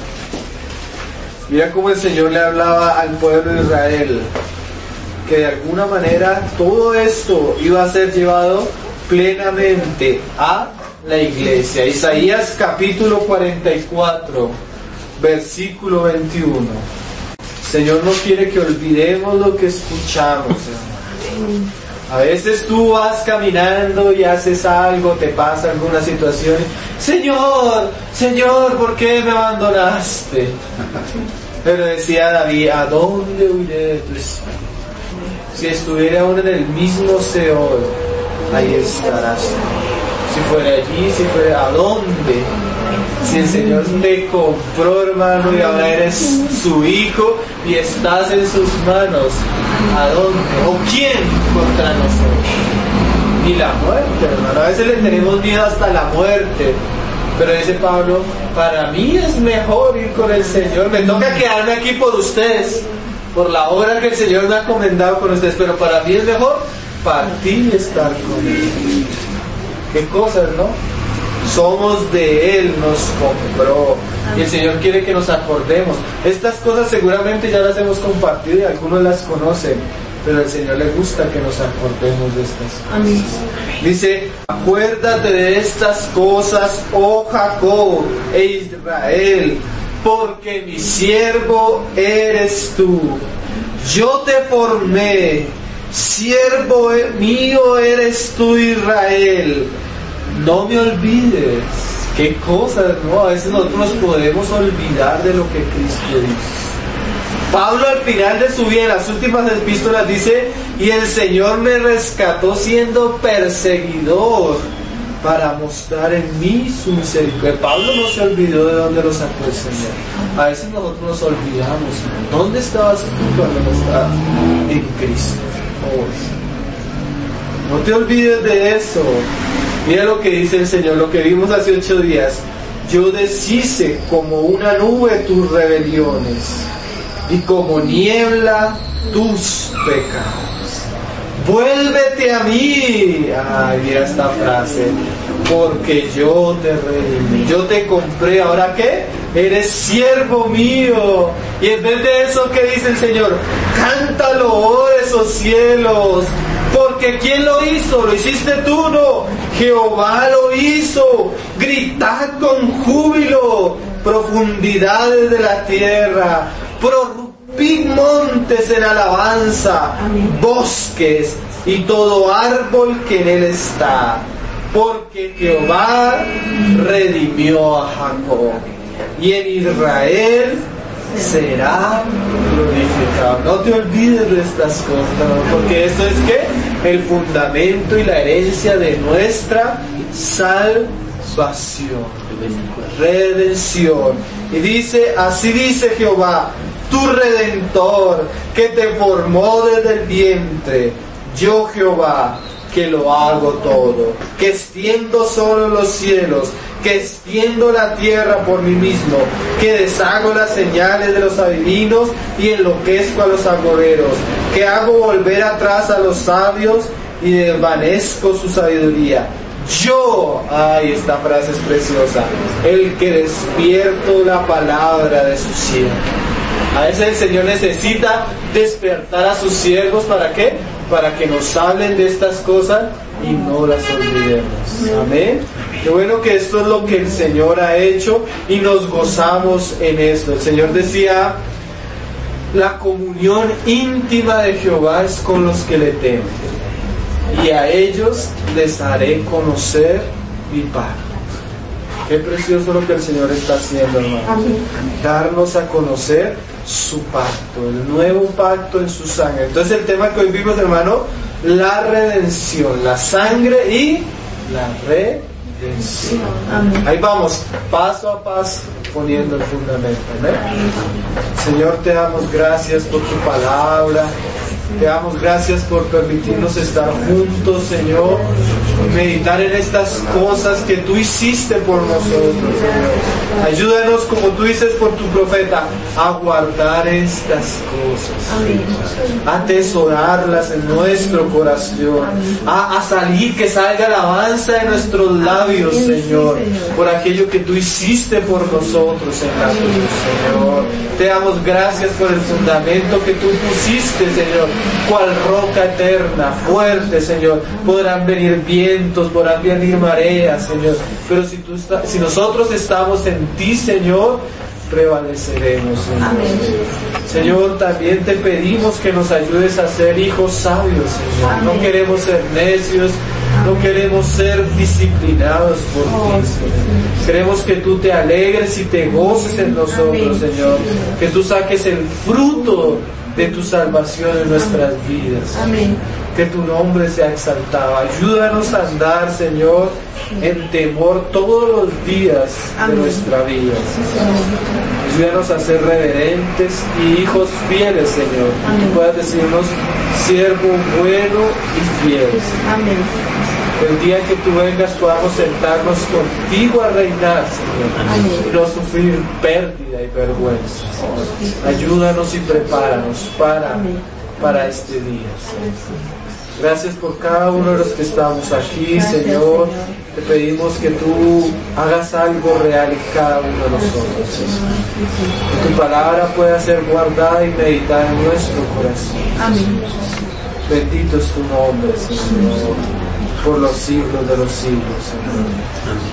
Mira cómo el Señor le hablaba al pueblo de Israel, que de alguna manera todo esto iba a ser llevado plenamente a la iglesia. Isaías capítulo cuarenta y cuatro, versículo veintiuno. El Señor no quiere que olvidemos lo que escuchamos, hermano. A veces tú vas caminando y haces algo, te pasa alguna situación. Señor, Señor, ¿por qué me abandonaste? Pero decía David, ¿a dónde huiré de tu espíritu? Si estuviera aún en el mismo Seol, ahí estarás. Si fuera allí, si fuera, ¿a dónde? Si el Señor te compró, hermano, y ahora eres su hijo y estás en sus manos, ¿a dónde? ¿O quién contra nosotros? Ni la muerte, hermano. A veces le tenemos miedo hasta la muerte. Pero dice Pablo, para mí es mejor ir con el Señor. Me toca quedarme aquí por ustedes, por la obra que el Señor me ha encomendado con ustedes. Pero para mí es mejor partir y estar con Él. Qué cosas, ¿no? Somos de Él, nos compró. Y el Señor quiere que nos acordemos. Estas cosas seguramente ya las hemos compartido y algunos las conocen, pero al Señor le gusta que nos acordemos de estas cosas. Amén. Dice, acuérdate de estas cosas, oh Jacob e Israel, porque mi siervo eres tú. Yo te formé, siervo mío eres tú, Israel. No me olvides. Qué cosas, ¿no? A veces nosotros nos podemos olvidar de lo que Cristo hizo. Pablo al final de su vida, en las últimas epístolas, dice, y el Señor me rescató siendo perseguidor para mostrar en mí su misericordia. Pablo no se olvidó de dónde lo sacó el Señor. A veces nosotros nos olvidamos. ¿Dónde estabas tú cuando no estabas? En Cristo. Oh, no te olvides de eso. Mira lo que dice el Señor, lo que vimos hace ocho días. Yo deshice como una nube tus rebeliones y como niebla tus pecados. Vuélvete a mí. Ay, mira esta frase. Porque yo te redimí, yo te compré. ¿Ahora qué? Eres siervo mío. Y en vez de eso, ¿qué dice el Señor? Cántalo, oh esos cielos. Porque ¿quién lo hizo? ¿Lo hiciste tú? No. Jehová lo hizo. Gritad con júbilo, profundidades de la tierra. Prorrumpid montes en alabanza. Amén. Bosques y todo árbol que en él está. Porque Jehová redimió a Jacob, y en Israel será glorificado. No te olvides de estas cosas, porque esto es ¿qué? El fundamento y la herencia de nuestra salvación, redención. Y dice, así dice Jehová, tu Redentor, que te formó desde el vientre. Yo Jehová, que lo hago todo, que extiendo solo los cielos, que extiendo la tierra por mí mismo, que deshago las señales de los adivinos y enloquezco a los agoreros, que hago volver atrás a los sabios y desvanezco su sabiduría. Yo, ay, esta frase es preciosa, el que despierto la palabra de su siervo. A veces el Señor necesita despertar a sus siervos, ¿para qué? Para que nos hablen de estas cosas y no las olvidemos. Amén. Qué bueno que esto es lo que el Señor ha hecho y nos gozamos en esto. El Señor decía, la comunión íntima de Jehová es con los que le temen, y a ellos les haré conocer mi pacto. Qué precioso lo que el Señor está haciendo, hermano. Darnos a conocer su pacto, el nuevo pacto en su sangre. Entonces el tema que hoy vimos, hermano, la redención, la sangre y la redención. Ahí vamos, paso a paso, poniendo el fundamento. ¿Amén? Señor, te damos gracias por tu palabra. Te damos gracias por permitirnos estar juntos, Señor, y meditar en estas cosas que tú hiciste por nosotros, Señor. Ayúdanos, como tú dices por tu profeta, a guardar estas cosas, a atesorarlas en nuestro corazón, a, a salir, que salga alabanza de nuestros labios, Señor, por aquello que tú hiciste por nosotros en la cruz, Señor. Te damos gracias por el fundamento que tú pusiste, Señor, cual roca eterna, fuerte, Señor. Podrán venir vientos, podrán venir mareas, Señor, pero si, tú está, si nosotros estamos en ti, Señor, prevaleceremos, Señor. Amén. Señor, también te pedimos que nos ayudes a ser hijos sabios, Señor. Amén. No queremos ser necios, no queremos ser disciplinados por ti, Señor. Queremos que tú te alegres y te goces en nosotros, Amén, Señor. Que tú saques el fruto de tu salvación en nuestras vidas. Amén. Que tu nombre sea exaltado. Ayúdanos a andar, Señor, en temor todos los días Amén. De nuestra vida. Ayúdanos a ser reverentes y hijos fieles, Señor. Amén. Que tú puedas decirnos, siervo bueno y fiel. Amén. El día que tú vengas podamos sentarnos contigo a reinar, Señor. Amén. Y no sufrir pérdida y vergüenza. Ayúdanos y prepáranos para, para este día, Señor. Gracias por cada uno de los que estamos aquí, Gracias, Señor. Señor. Te pedimos que tú hagas algo real en cada uno de nosotros, Señor. Que tu palabra pueda ser guardada y meditada en nuestro corazón. Amén. Bendito es tu nombre, Señor, por los siglos de los siglos, Señor.